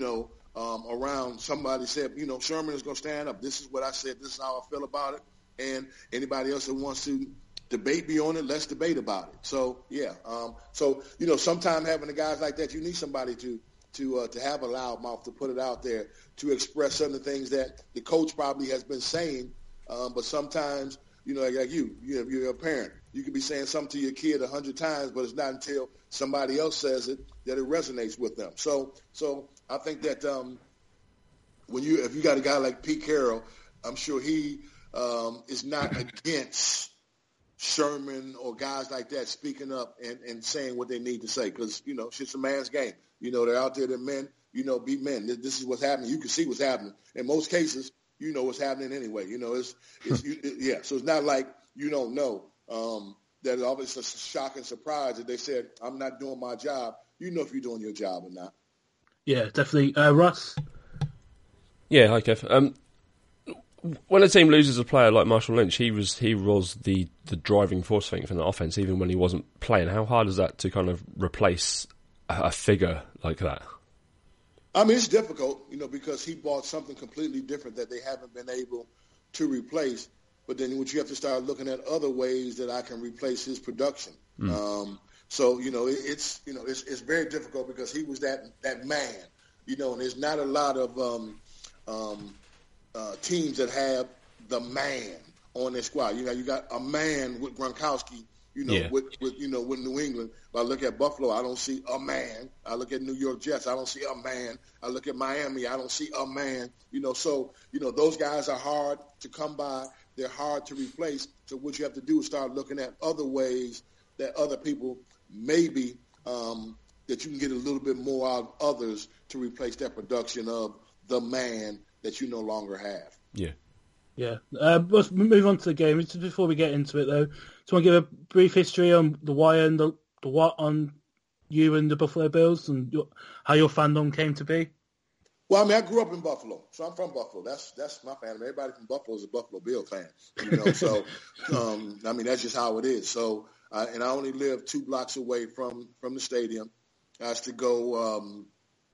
around somebody said, Sherman is going to stand up. This is what I said. This is how I feel about it. And anybody else that wants to debate me on it, let's debate about it. So, yeah. Sometimes having the guys like that, you need somebody to have a loud mouth, to put it out there, to express some of the things that the coach probably has been saying. But sometimes, You know, like you're a parent. You could be saying something to your kid 100 times, but it's not until somebody else says it that it resonates with them. So I think that if you got a guy like Pete Carroll, I'm sure he is not against Sherman or guys like that speaking up and saying what they need to say, because, you know, it's a man's game. You know, they're out there, they're men, you know, be men. This is what's happening. You can see what's happening. In most cases, you know what's happening anyway. You know, yeah. So it's not like you don't know. That it's always a shock and surprise that they said, I'm not doing my job. You know if you're doing your job or not. Yeah, definitely. Russ? Yeah, hi, Kev. When a team loses a player like Marshall Lynch, he was the driving force, I think, for the offense, even when he wasn't playing. How hard is that to kind of replace a figure like that? I mean, it's difficult, you know, because he brought something completely different that they haven't been able to replace. But then what you have to start looking at other ways that I can replace his production. So, you know, it's very difficult because he was that man, you know, and there's not a lot of teams that have the man on their squad. You know, you got a man with Gronkowski, you know, with New England. But I look at Buffalo, I don't see a man. I look at New York Jets, I don't see a man. I look at Miami, I don't see a man. You know, so, you know, those guys are hard to come by. They're hard to replace. So what you have to do is start looking at other ways that other people maybe that you can get a little bit more out of others to replace that production of the man that you no longer have. Yeah. Yeah. Let's move on to the game. Just before we get into it, though, just want to give a brief history on the why and the what on you and the Buffalo Bills and how your fandom came to be. Well, I mean, I grew up in Buffalo, so I'm from Buffalo. That's my family. Everybody from Buffalo is a Buffalo Bill fan, you know. So, I mean, that's just how it is. So, and I only live 2 blocks away from the stadium. I used to go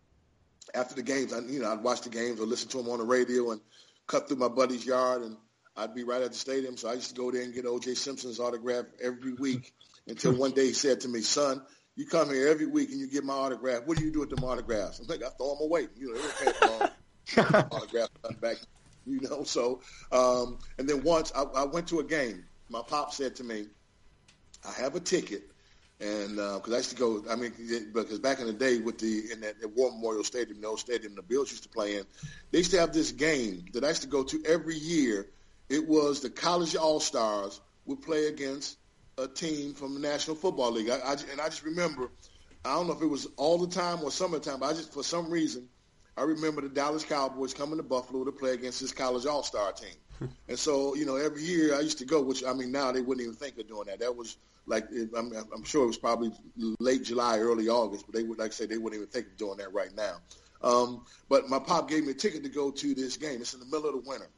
after the games. I'd watch the games or listen to them on the radio and cut through my buddy's yard, and I'd be right at the stadium. So I used to go there and get O.J. Simpson's autograph every week until one day he said to me, "Son, you come here every week and you get my autograph. What do you do with them autographs?" I'm like, "I throw them away. You know, they don't pay for autographs back, you know." So, and then once I went to a game, my pop said to me, "I have a ticket," and because I used to go, I mean, because back in the day in that War Memorial Stadium, the old stadium the Bills used to play in, they used to have this game that I used to go to every year. It was the College All-Stars would play against a team from the National Football League. I just remember, I don't know if it was all the time or some of the time, but for some reason, I remember the Dallas Cowboys coming to Buffalo to play against this College All-Star team. And so, you know, every year I used to go, which, I mean, now they wouldn't even think of doing that. That was like, I'm sure it was probably late July, early August, but they would, like I say, they wouldn't even think of doing that right now. But my pop gave me a ticket to go to this game. It's in the middle of the winter.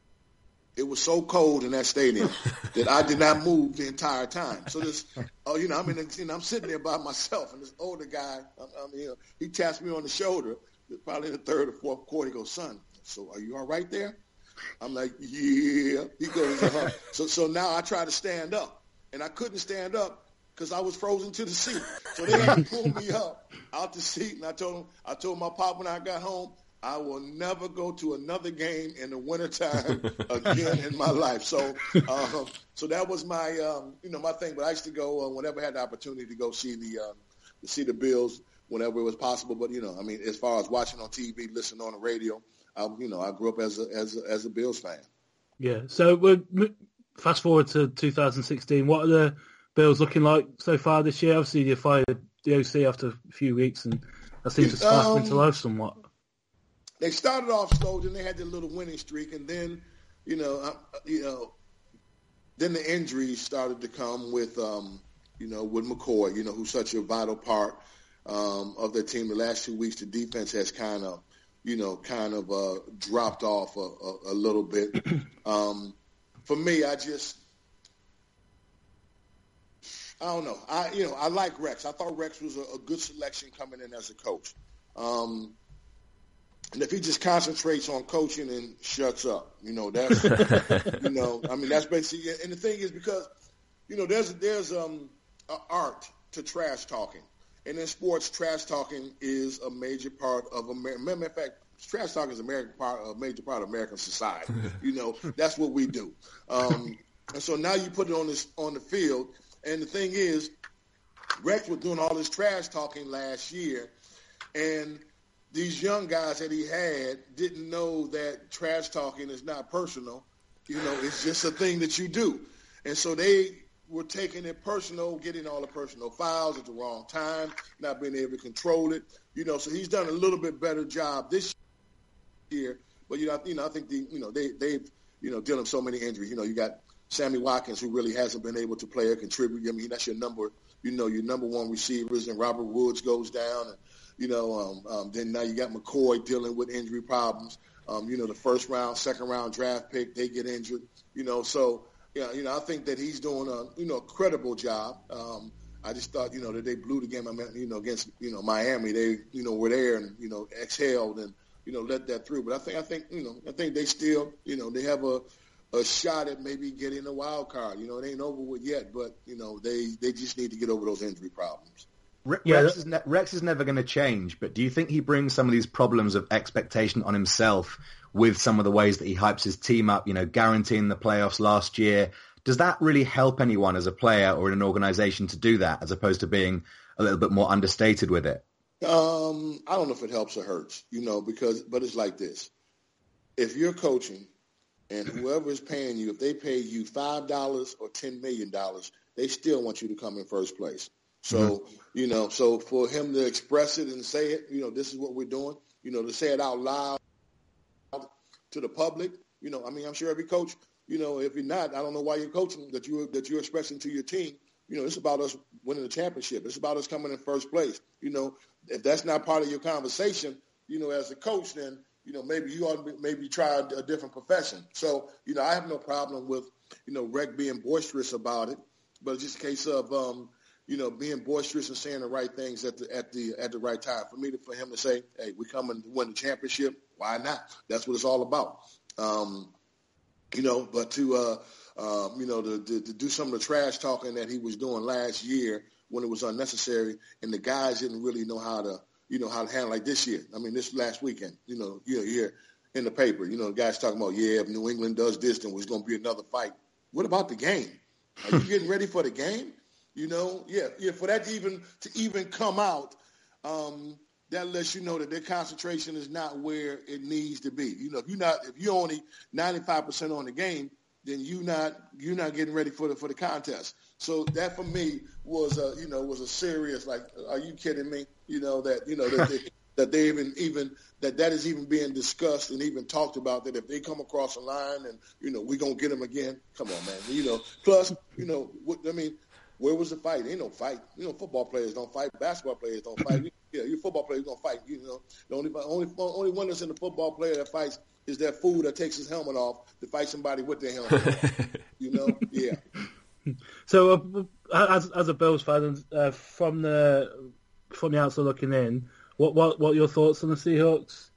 It was so cold in that stadium that I did not move the entire time. So this, you know, I'm sitting there by myself, and this older guy, he taps me on the shoulder, probably in the third or fourth quarter. He goes, "Son, so are you all right there?" I'm like, "Yeah." He goes, "Uh-huh." So now I try to stand up, and I couldn't stand up because I was frozen to the seat. So they had to pull me up out the seat, and I told my pop when I got home, I will never go to another game in the wintertime again in my life. So that was my, my thing. But I used to go whenever I had the opportunity to go see the Bills whenever it was possible. But, you know, I mean, as far as watching on TV, listening on the radio, I grew up as a Bills fan. Yeah. So we'll fast forward to 2016. What are the Bills looking like so far this year? Obviously, you fired the OC after a few weeks, and that seems to spark into life somewhat. They started off slow, then they had their little winning streak, and then, then the injuries started to come with, with McCoy, who's such a vital part of their team. The last 2 weeks, the defense has kind of dropped off a little bit. For me, I don't know. I like Rex. I thought Rex was a good selection coming in as a coach. And if he just concentrates on coaching and shuts up, that's, that's basically, and the thing is because, there's an art to trash talking. And in sports, trash talking is a major part of America. Matter of fact, trash talking is a major part of American society. That's what we do. And so now you put it on the field. And the thing is, Rex was doing all this trash talking last year, and these young guys that he had didn't know that trash talking is not personal. It's just a thing that you do. And so they were taking it personal, getting all the personal fouls at the wrong time, not being able to control it. So he's done a little bit better job this year. But I think they've dealing with so many injuries. You got Sammy Watkins, who really hasn't been able to play or contribute. I mean, that's your number one receivers, and Robert Woods goes down, and then now you got McCoy dealing with injury problems. The first round, second round draft pick, they get injured. So I think that he's doing a credible job. I just thought that they blew the game. Against Miami, they were there and exhaled and let that through. But I think they still they have a shot at maybe getting a wild card. It ain't over with yet, but they just need to get over those injury problems. Rex is never going to change, but do you think he brings some of these problems of expectation on himself with some of the ways that he hypes his team up, guaranteeing the playoffs last year? Does that really help anyone as a player or in an organization to do that, as opposed to being a little bit more understated with it? I don't know if it helps or hurts, but it's like this. If you're coaching and whoever is paying you, if they pay you $5 or $10 million, they still want you to come in first place. So, so for him to express it and say it, this is what we're doing, to say it out loud to the public, I'm sure every coach, if you're not, I don't know why you're coaching, that you're expressing to your team, it's about us winning the championship. It's about us coming in first place. If that's not part of your conversation, as a coach, then, maybe you ought to try a different profession. So, I have no problem with, Rec being boisterous about it, but it's just a case of, being boisterous and saying the right things at the right time. For him to say, hey, we coming to win the championship, why not? That's what it's all about. But to do some of the trash talking that he was doing last year when it was unnecessary, and the guys didn't really know how to handle like this year. I mean, this last weekend, you hear in the paper, the guys talking about, if New England does this, then there's going to be another fight. What about the game? Are you getting ready for the game? For that to even come out, that lets you know that their concentration is not where it needs to be. If you're only 95% on the game, then you're not getting ready for the contest. So that for me was a serious, like, are you kidding me? That they even that is even being discussed and even talked about, that if they come across a line and we're gonna get them again. Come on, man. Plus where was the fight? Ain't no fight. Football players don't fight. Basketball players don't fight. Your football players don't fight. The only one that's in the football player that fights is that fool that takes his helmet off to fight somebody with their helmet off. Yeah. So, as a Bills fan, from the outside looking in, what are your thoughts on the Seahawks?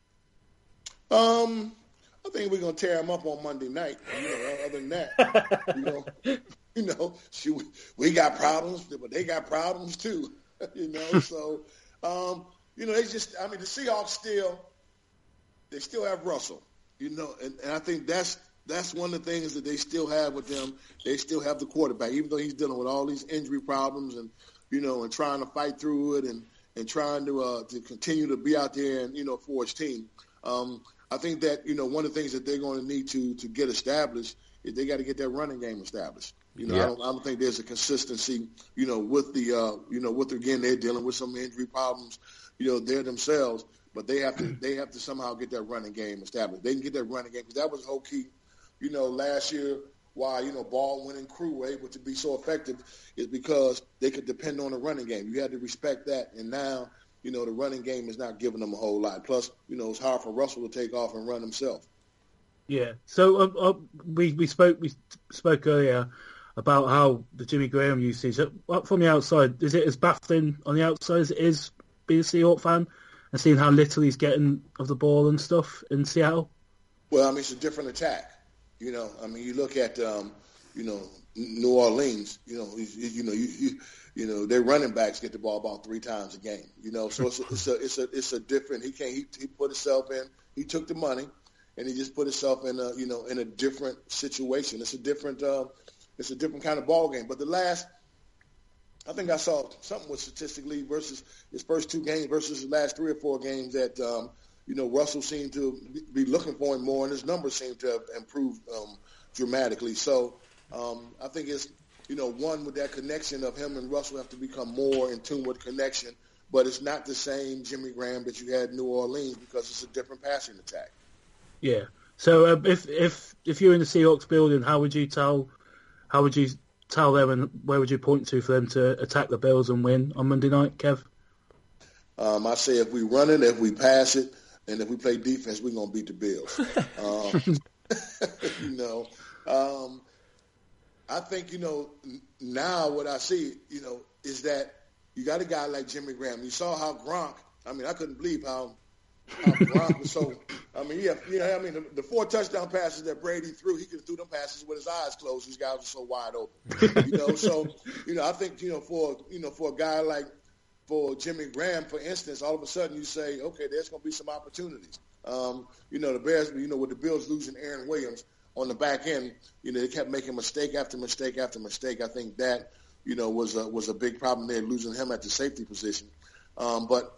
I think we're gonna tear them up on Monday night. Other than that, we got problems, but they got problems too. So they just, the Seahawks still have Russell, and I think that's one of the things that they still have with them. They still have the quarterback, even though he's dealing with all these injury problems and and trying to fight through it and trying to continue to be out there and for his team. I think that one of the things that they're going to need to get established is they got to get that running game established. I don't think there's a consistency, with again, they're dealing with some injury problems, they're themselves, but they have to somehow get that running game established. They can get that running game, because that was whole key, last year, why, Baldwin and Crew were able to be so effective is because they could depend on the running game. You had to respect that. And now, the running game is not giving them a whole lot. Plus, it's hard for Russell to take off and run himself. Yeah. So we spoke earlier about how the Jimmy Graham usage from the outside, is it as baffling on the outside as it is being a Seahawks fan and seeing how little he's getting of the ball and stuff in Seattle? Well, it's a different attack. You look at New Orleans. Their running backs get the ball about 3 times a game. So it's a different. He put himself in. He took the money, and he just put himself in a different situation. It's a different it's a different kind of ball game. But I think I saw something with statistically versus his first 2 games versus his last 3 or 4 games that, Russell seemed to be looking for him more, and his numbers seem to have improved dramatically. So I think it's, one with that connection of him and Russell have to become more in tune with connection, but it's not the same Jimmy Graham that you had in New Orleans because it's a different passing attack. Yeah. So if you're in the Seahawks building, how would you tell them, and where would you point to for them to attack the Bills and win on Monday night, Kev? I say if we run it, if we pass it, and if we play defense, we're going to beat the Bills. I think, now what I see, is that you got a guy like Jimmy Graham. You saw how Gronk, I couldn't believe how Gronk was so, the 4 touchdown passes that Brady threw, he could have threw them passes with his eyes closed. These guys were so wide open. So, I think, for a guy like, for Jimmy Graham, for instance, all of a sudden you say, okay, there's going to be some opportunities. The Bears, with the Bills losing Aaron Williams on the back end, they kept making mistake after mistake after mistake. I think that, was a big problem there, losing him at the safety position. But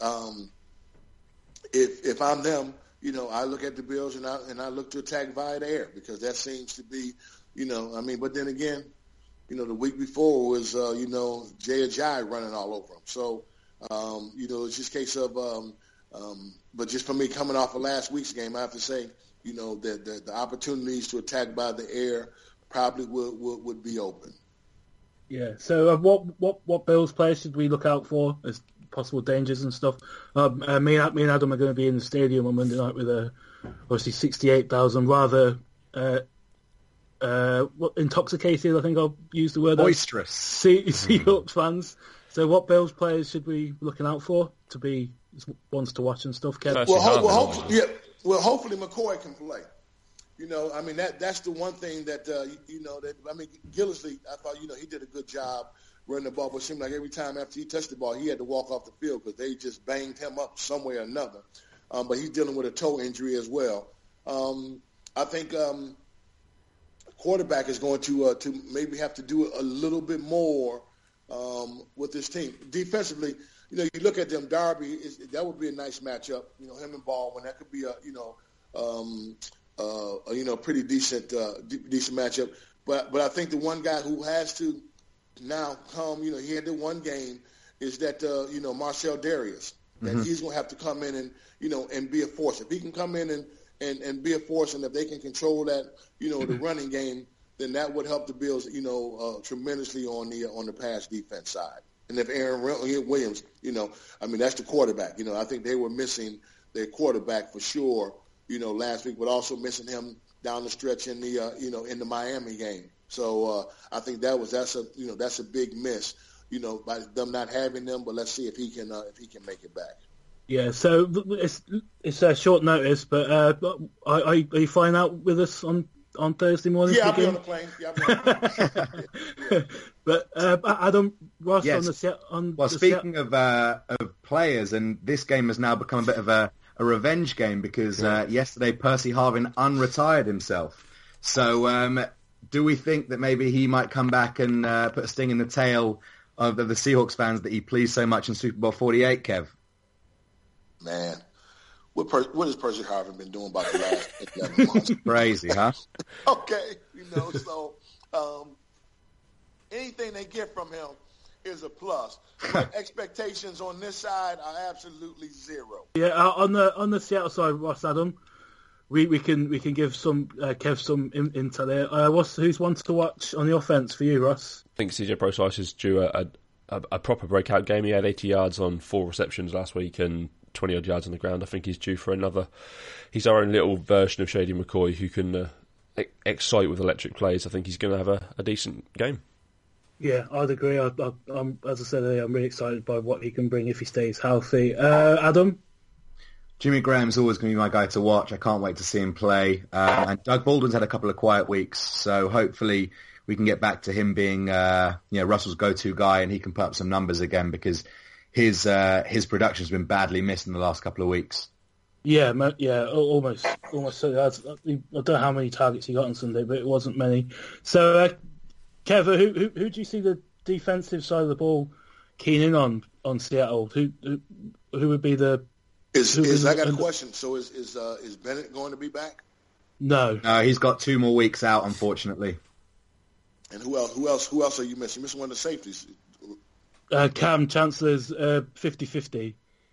if I'm them, I look at the Bills and I look to attack via the air because that seems to be, but then again, the week before was, Jay Ajayi running all over him. So, it's just a case of, but just for me coming off of last week's game, I have to say, that the opportunities to attack by the air probably would be open. Yeah. So what Bills players should we look out for as possible dangers and stuff? Me and Adam are going to be in the stadium on Monday night with obviously 68,000 rather intoxicated. I think I'll use the word boisterous Seahawks fans. So what Bills players should we be looking out for to be ones to watch and stuff, Kev? Hopefully McCoy can play. That's the one thing that, Gillislee, I thought, he did a good job running the ball, but it seemed like every time after he touched the ball, he had to walk off the field because they just banged him up some way or another. But he's dealing with a toe injury as well. I think quarterback is going to maybe have to do a little bit more with this team. Defensively, you look at them, Darby, that would be a nice matchup. Him and Baldwin, that could be a pretty decent matchup. But I think the one guy who has to now come, he had the one game, is that Marcell Dareus. That he's going to have to come in and and be a force. If he can come in and be a force, and if they can control that, the running game, then that would help the Bills, tremendously on the pass defense side. And if Aaron Williams, that's the quarterback. I think they were missing their quarterback for sure, last week, but also missing him down the stretch in the in the Miami game. So I think that's a big miss, by them not having them. But let's see if he can make it back. Yeah, so it's a short notice, but are you flying out with us on Thursday morning? Yeah, I'll be on the plane. Yeah. But Adam, Ross, yes. Speaking of players, and this game has now become a bit of a revenge game because yesterday Percy Harvin unretired himself. So do we think that maybe he might come back and put a sting in the tail of the Seahawks fans that he pleased so much in Super Bowl 48, Kev? Man, what has Percy Harvin been doing about the last 11 months? Crazy, huh? Okay, so anything they get from him is a plus. But expectations on this side are absolutely zero. Yeah, on the Seattle side, Ross, Adam, we can give some Kev some intel there. Who's one to watch on the offense for you, Ross? I think CJ Prosise is due a proper breakout game. He had 80 yards on 4 receptions last week and 20-odd yards on the ground. I think he's due for another. He's our own little version of Shady McCoy who can excite with electric plays. I think he's going to have a decent game. Yeah, I'd agree. I'm, as I said earlier, I'm really excited by what he can bring if he stays healthy. Adam? Jimmy Graham's always going to be my guy to watch. I can't wait to see him play. And Doug Baldwin's had a couple of quiet weeks, so hopefully we can get back to him being Russell's go-to guy and he can put up some numbers again because his production's been badly missed in the last couple of weeks. Yeah, almost. So I don't know how many targets he got on Sunday, but it wasn't many. So Kev, who do you see the defensive side of the ball keening on Seattle? Who would be the? I got a question. So is Bennett going to be back? No, he's got 2 more weeks out, unfortunately. And who else are you missing? You're missing one of the safeties. Cam Chancellor's 50-50.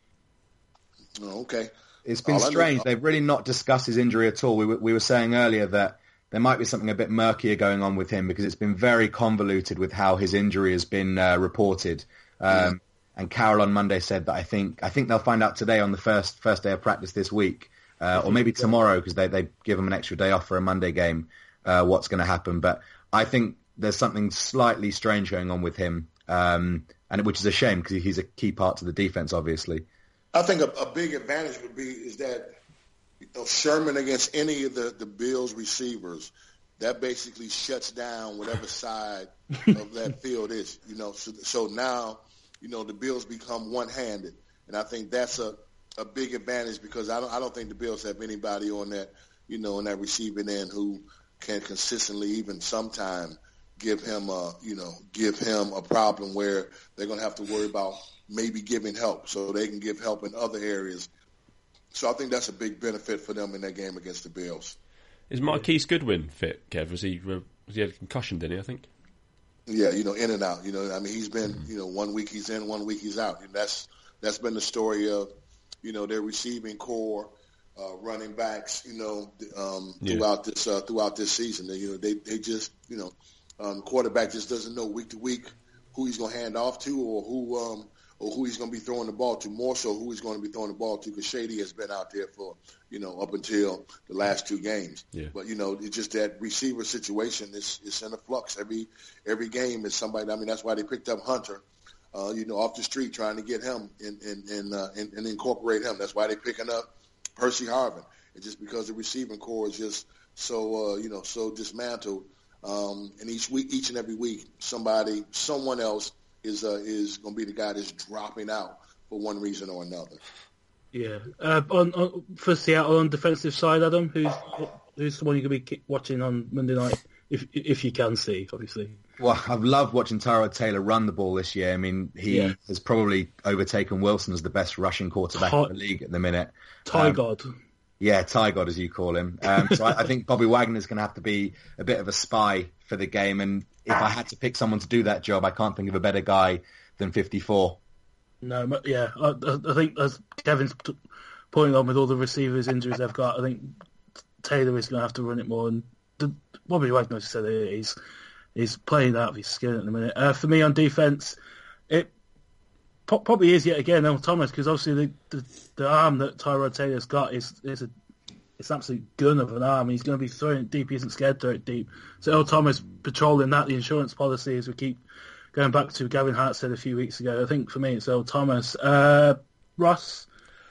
Oh, okay. It's been strange. They've really not discussed his injury at all. We were saying earlier that there might be something a bit murkier going on with him because it's been very convoluted with how his injury has been reported. And Carroll on Monday said that I think they'll find out today on the first day of practice this week, or maybe tomorrow because they give him an extra day off for a Monday game. What's going to happen? But I think there's something slightly strange going on with him, and which is a shame because he's a key part to the defense, obviously. I think a big advantage would be is that Sherman against any of the Bills receivers, that basically shuts down whatever side of that field is. So now, the Bills become one-handed, and I think that's a big advantage because I don't think the Bills have anybody on that, on that receiving end who can consistently even sometime give him a problem where they're going to have to worry about maybe giving help so they can give help in other areas. So I think that's a big benefit for them in that game against the Bills. Is Marquise Goodwin fit, Kev? Was he had a concussion, didn't he, I think? Yeah, in and out. He's been, 1 week he's in, 1 week he's out. And that's been the story of, their receiving core, running backs, throughout this season. They just, the quarterback just doesn't know week to week who he's going to hand off to or who he's going to be throwing the ball to, more so who he's going to be throwing the ball to, because Shady has been out there for, up until the last 2 games. Yeah. But, it's just that receiver situation is in a flux. Every game is somebody. That's why they picked up Hunter, off the street, trying to get him and incorporate him. That's why they're picking up Percy Harvin. It's just because the receiving core is just so, so dismantled. And each and every week, someone else is going to be the guy that's dropping out for one reason or another. Yeah. For Seattle on defensive side, Adam, who's the one you're going to be watching on Monday night, if you can see, obviously? Well, I've loved watching Tyrod Taylor run the ball this year. He has probably overtaken Wilson as the best rushing quarterback in the league at the minute. Ty God. Yeah, Ty God, as you call him. So I think Bobby Wagner's going to have to be a bit of a spy for the game. And if I had to pick someone to do that job, I can't think of a better guy than 54. No, yeah. I think as Kevin's pointing on with all the receivers injuries they've got, I think Taylor is going to have to run it more. And Bobby Wagner said he's playing out of his skin at the minute. For me on defense, it probably is yet again Earl Thomas, because obviously the arm that Tyrod Taylor's got is it's an absolute gun of an arm. He's going to be throwing it deep. He isn't scared to throw it deep. So Earl Thomas patrolling that, the insurance policy, as we keep going back to Gavin Hart said a few weeks ago. I think for me it's Earl Thomas. Ross,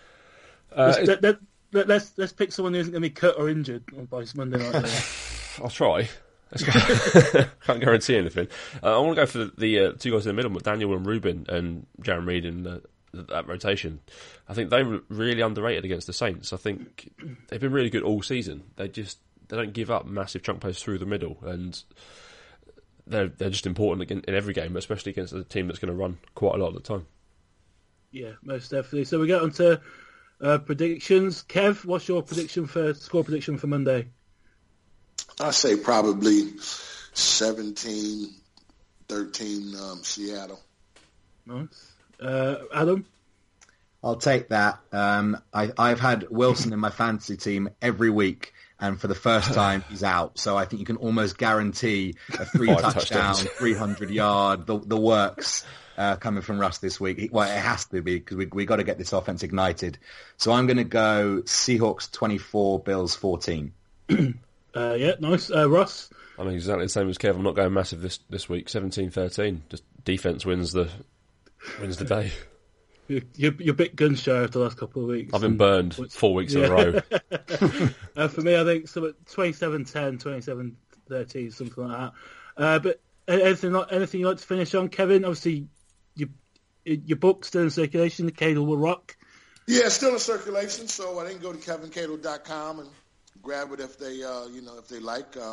let's pick someone who isn't going to be cut or injured by Monday night. I'll try. Can't guarantee anything. I want to go for the 2 guys in the middle, Daniel and Rubin and Jaron Reed in that rotation. I think they were really underrated against the Saints. I think they've been really good all season. They don't give up massive chunk plays through the middle, and they're just important in every game, especially against a team that's going to run quite a lot of the time. Yeah, most definitely. So we get on to predictions. Kev, what's your score prediction for Monday? I say probably 17-13 Seattle. Nice. Adam? I'll take that. I've had Wilson in my fantasy team every week, and for the first time he's out. So I think you can almost guarantee a 3-touchdown, 300-yard, the works coming from Russ this week. Well, it has to be, because we got to get this offense ignited. So I'm going to go Seahawks 24, Bills 14. Yeah, nice. Russ? I'm exactly the same as Kev. I'm not going massive this week. 17-13. Just defense wins the day. You're a bit gun shy after the last couple of weeks. I've been burned 4 weeks in a row. For me, I think 27-10, 27-13, something like that. But anything you'd like to finish on, Kevin? Obviously, your book's still in circulation. The Cadle Will Rock. Yeah, it's still in circulation. So I didn't go to kevincadle.com and grab it if they like.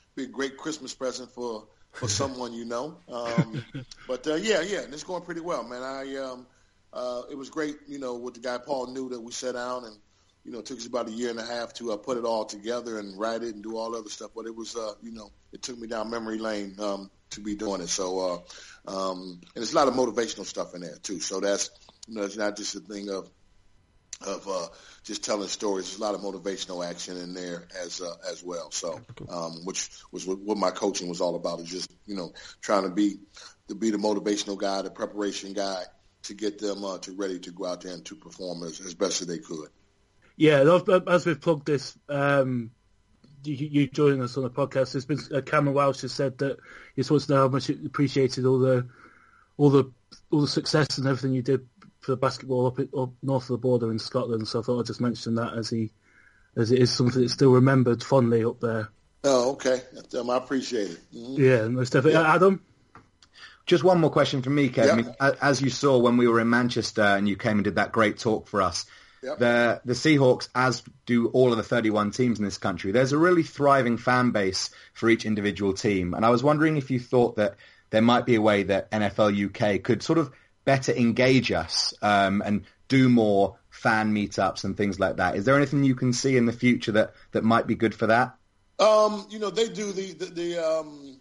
be a great Christmas present for someone you know. But yeah, and it's going pretty well, man. It was great, with the guy Paul New that we sat down and, it took us about a year and a half to put it all together and write it and do all other stuff. But it was, it took me down memory lane to be doing it. So, and there's a lot of motivational stuff in there too. So that's, it's not just a thing of just telling stories. There's a lot of motivational action in there as well. So, which was what my coaching was all about, is just, trying to be the motivational guy, the preparation guy, to get them to ready to go out there and to perform as best as they could. Yeah, as we've plugged this, you joining us on the podcast, there's been Cameron Welsh has said that he just wants to know how much he appreciated all the success and everything you did for basketball up north of the border in Scotland. So I thought I'd just mention that as it is something that's still remembered fondly up there. Oh, okay. I appreciate it. Mm-hmm. Yeah, most definitely. Yeah. Adam? Just one more question from me, Kev. Yep. I mean, as you saw when we were in Manchester and you came and did that great talk for us, yep. The Seahawks, as do all of the 31 teams in this country, there's a really thriving fan base for each individual team. And I was wondering if you thought that there might be a way that NFL UK could sort of better engage us and do more fan meetups and things like that. Is there anything you can see in the future that might be good for that? They do the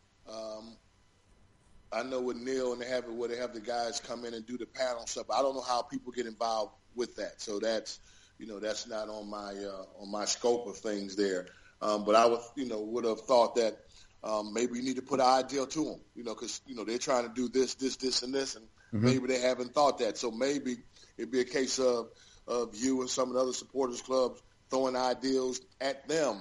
I know with Neil and they have the guys come in and do the panel stuff. I don't know how people get involved with that. So that's not on my scope of things there. But I would have thought that maybe you need to put an ideal to them, because they're trying to do this, and this, and maybe they haven't thought that. So maybe it'd be a case of you and some of the other supporters clubs throwing ideals at them,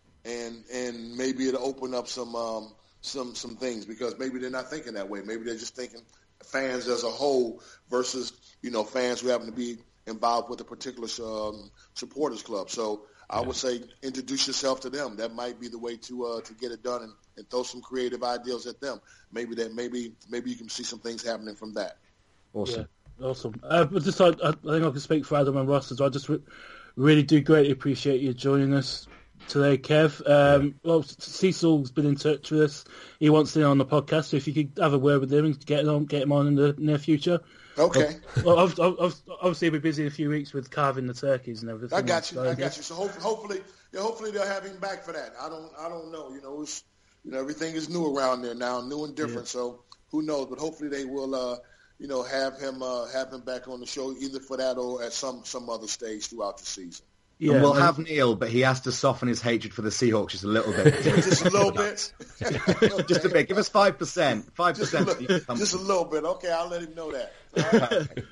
and maybe it'll open up some things, because maybe they're not thinking that way. Maybe they're just thinking fans as a whole versus fans who happen to be involved with a particular supporters club. So I would say introduce yourself to them. That might be the way to get it done, and throw some creative ideas at them. Maybe you can see some things happening from that. Awesome. Yeah, awesome. I think I can speak for Adam and Ross as well. I just really do greatly appreciate you joining us today, Kev. Well, Cecil's been in touch with us. He wants to be on the podcast, so if you could have a word with him and get him on in the near future. Okay. Well, obviously, we'll be busy in a few weeks with carving the turkeys and everything. I got you. So hopefully they'll have him back for that. I don't know. Everything is new around there now, new and different. Yeah. So who knows? But hopefully they will, have him back on the show either for that or at some other stage throughout the season. Yeah, and we'll have Neil, but he has to soften his hatred for the Seahawks just a little bit. Just a little bit? Okay. Just a bit. Give us 5%. 5%. Just a little bit. Okay, I'll let him know that. Right.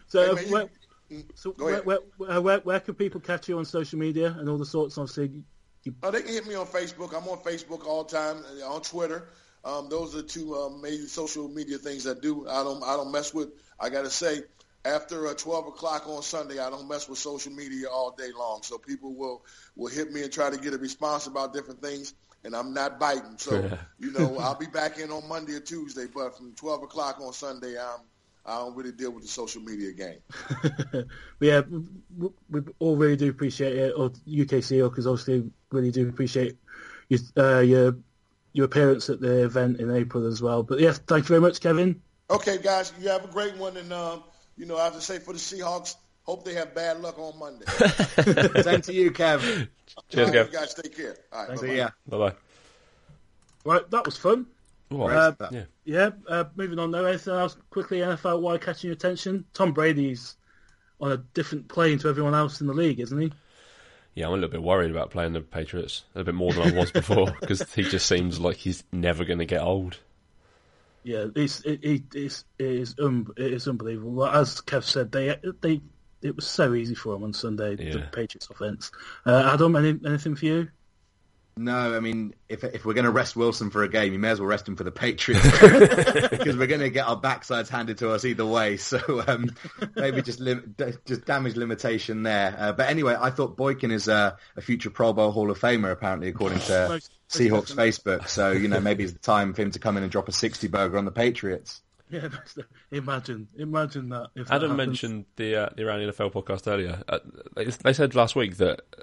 So, where can people catch you on social media and all the sorts? Obviously, they can hit me on Facebook. I'm on Facebook all the time. On Twitter. Those are the two major social media things I do. I don't mess with. I got to say, after 12 o'clock on Sunday, I don't mess with social media all day long. So people will hit me and try to get a response about different things, and I'm not biting. So, I'll be back in on Monday or Tuesday, but from 12 o'clock on Sunday, I don't really deal with the social media game. But yeah, we all really do appreciate it, or UK Seahawks obviously really do appreciate your appearance at the event in April as well. But yeah, thank you very much, Kevin. Okay, guys, you have a great one, and I have to say for the Seahawks, hope they have bad luck on Monday. Same to you, Kev. Cheers, Kev. You guys take care. All right, see ya. Bye-bye. Right, that was fun. Yeah. Moving on now. Anything else quickly, NFL-wide catching your attention? Tom Brady's on a different plane to everyone else in the league, isn't he? Yeah, I'm a little bit worried about playing the Patriots a bit more than I was before, because he just seems like he's never going to get old. Yeah, it is unbelievable. As Kev said, it was so easy for him on Sunday, the Patriots offense. Adam, anything for you? No, I mean, if we're going to rest Wilson for a game, you may as well rest him for the Patriots, because we're going to get our backsides handed to us either way. So maybe just damage limitation there. But anyway, I thought Boykin is a future Pro Bowl Hall of Famer, apparently, according to Seahawks Facebook. So, maybe it's the time for him to come in and drop a 60 burger on the Patriots. Yeah, imagine that. If Adam mentioned the Around the NFL podcast earlier. They said last week that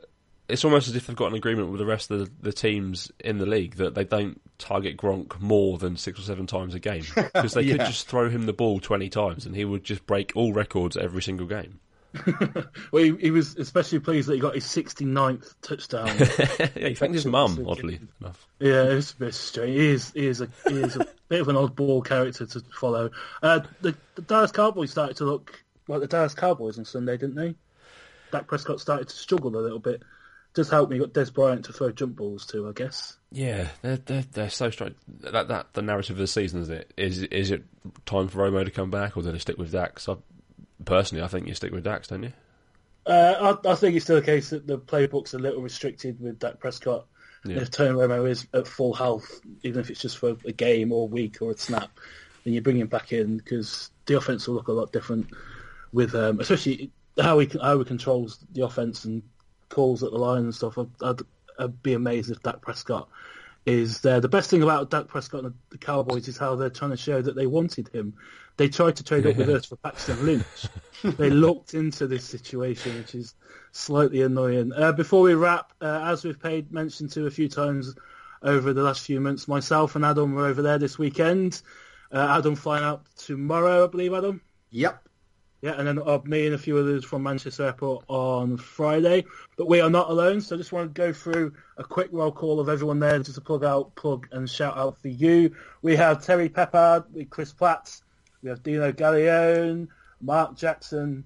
it's almost as if they've got an agreement with the rest of the teams in the league that they don't target Gronk more than 6 or 7 times a game. Because they could just throw him the ball 20 times and he would just break all records every single game. Well, he was especially pleased that he got his 69th touchdown. Yeah, he thanked his mum, oddly enough. Yeah, it's a bit strange. He is a bit of an oddball character to follow. The Dallas Cowboys started to look like the Dallas Cowboys on Sunday, didn't they? Dak Prescott started to struggle a little bit. Just helped me. Got Des Bryant to throw jump balls to, I guess. Yeah, they're so strange. That the narrative of the season, isn't it? Is it time for Romo to come back, or do they stick with Dak? So, personally, I think you stick with Dak, don't you? I think it's still the case that the playbook's a little restricted with Dak Prescott. Yeah. If Tony Romo is at full health, even if it's just for a game or a week or a snap, then you bring him back in because the offense will look a lot different with, especially how he controls the offense and calls at the line and stuff. I'd be amazed if Dak Prescott is there. The best thing about Dak Prescott and the Cowboys is how they're trying to show that they wanted him. They tried to trade up with us for Paxton Lynch. They looked into this situation, which is slightly annoying. Before we wrap, as we've paid mention to a few times over the last few months, myself and Adam were over there this weekend. Adam flying out tomorrow, I believe, Adam? Yep. Yeah, and then me and a few others from Manchester Airport on Friday. But we are not alone, so I just want to go through a quick roll call of everyone there just to plug and shout out for you. We have Terry Peppard, with Chris Platts, we have Dino Gallione, Mark Jackson,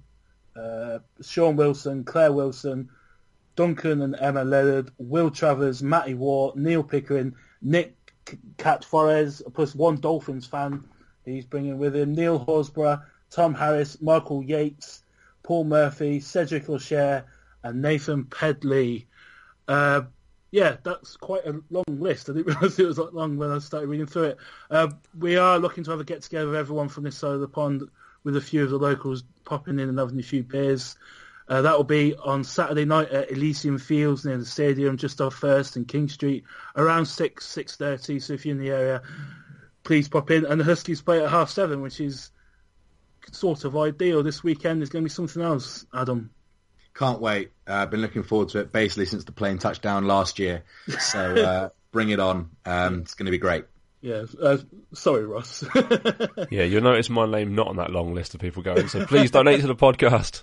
Sean Wilson, Claire Wilson, Duncan and Emma Leonard, Will Travers, Matty Waugh, Neil Pickering, Nick Cat Flores, plus one Dolphins fan he's bringing with him, Neil Horsburgh, Tom Harris, Michael Yates, Paul Murphy, Cedric O'Shea, and Nathan Pedley. Yeah, that's quite a long list. I didn't realise it was that long when I started reading through it. We are looking to have a get-together of everyone from this side of the pond with a few of the locals popping in and having a few beers. That will be on Saturday night at Elysium Fields near the stadium, just off First and King Street, around 6:30. So if you're in the area, please pop in. And the Huskies play at 7:30, which is sort of ideal. This weekend is going to be something else, Adam. Can't wait. I've been looking forward to it basically since the plane touched down last year. So bring it on. It's going to be great. Yeah. Sorry, Ross. Yeah, you'll notice my name not on that long list of people going, so please donate to the podcast.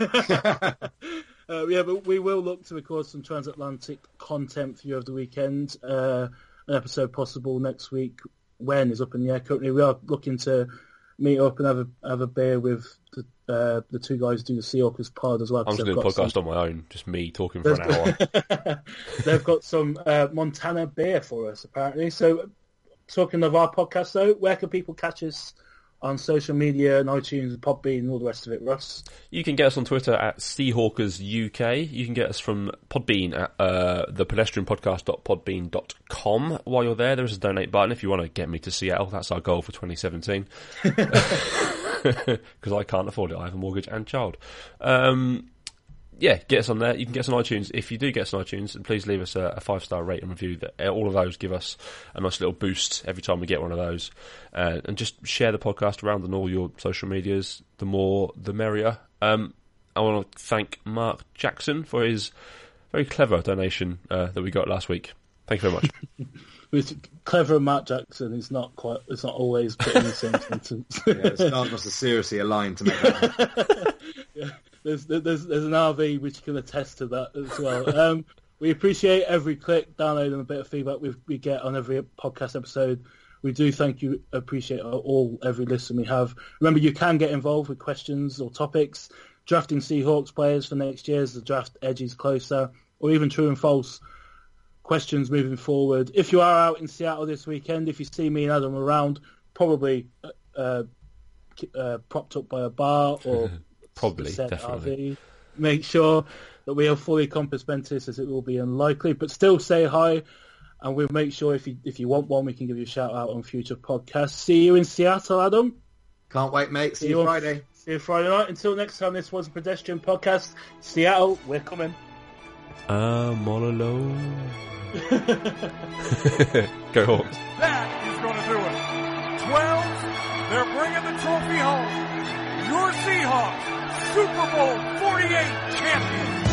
Yeah, but we will look to record some transatlantic content for you over the weekend. An episode possible next week. When is up in the air currently. We are looking to meet up and have a beer with the two guys who do the Seahawkers pod as well. I'm just doing a podcast on my own, just me talking for an hour. They've got some Montana beer for us, apparently. So, talking of our podcast, though, where can people catch us on social media and iTunes and Podbean and all the rest of it, Russ? You can get us on Twitter at Seahawkers UK. You can get us from Podbean at thepedestrianpodcast.podbean.com. While you're there is a donate button if you want to get me to Seattle. That's our goal for 2017. Because I can't afford it. I have a mortgage and child. Yeah, get us on there. You can get us on iTunes. If you do get us on iTunes, please leave us a 5-star rate and review. All of those give us a nice little boost every time we get one of those. And just share the podcast around on all your social medias. The more, the merrier. I want to thank Mark Jackson for his very clever donation that we got last week. Thank you very much. With clever Mark Jackson is not always put in the same sentence. Yeah, it's not just seriously aligned to make that happen. Yeah. There's an RV which can attest to that as well. We appreciate every click, download, and a bit of feedback we get on every podcast episode. We do appreciate every listen we have. Remember, you can get involved with questions or topics, drafting Seahawks players for next year as the draft edges closer, or even true and false questions moving forward. If you are out in Seattle this weekend, if you see me and Adam around, probably propped up by a bar or probably, definitely. RV. Make sure that we are fully compass mentis, as it will be unlikely, but still say hi, and we'll make sure if you want one, we can give you a shout out on future podcasts. See you in Seattle, Adam. Can't wait, mate. See you Friday. See you Friday night. Until next time, this was a Pedestrian Podcast. Seattle, we're coming. I'm all alone. Go Hawks. That is going to do it. 12, they're bringing the trophy home. Your Seahawks, Super Bowl 48 champions.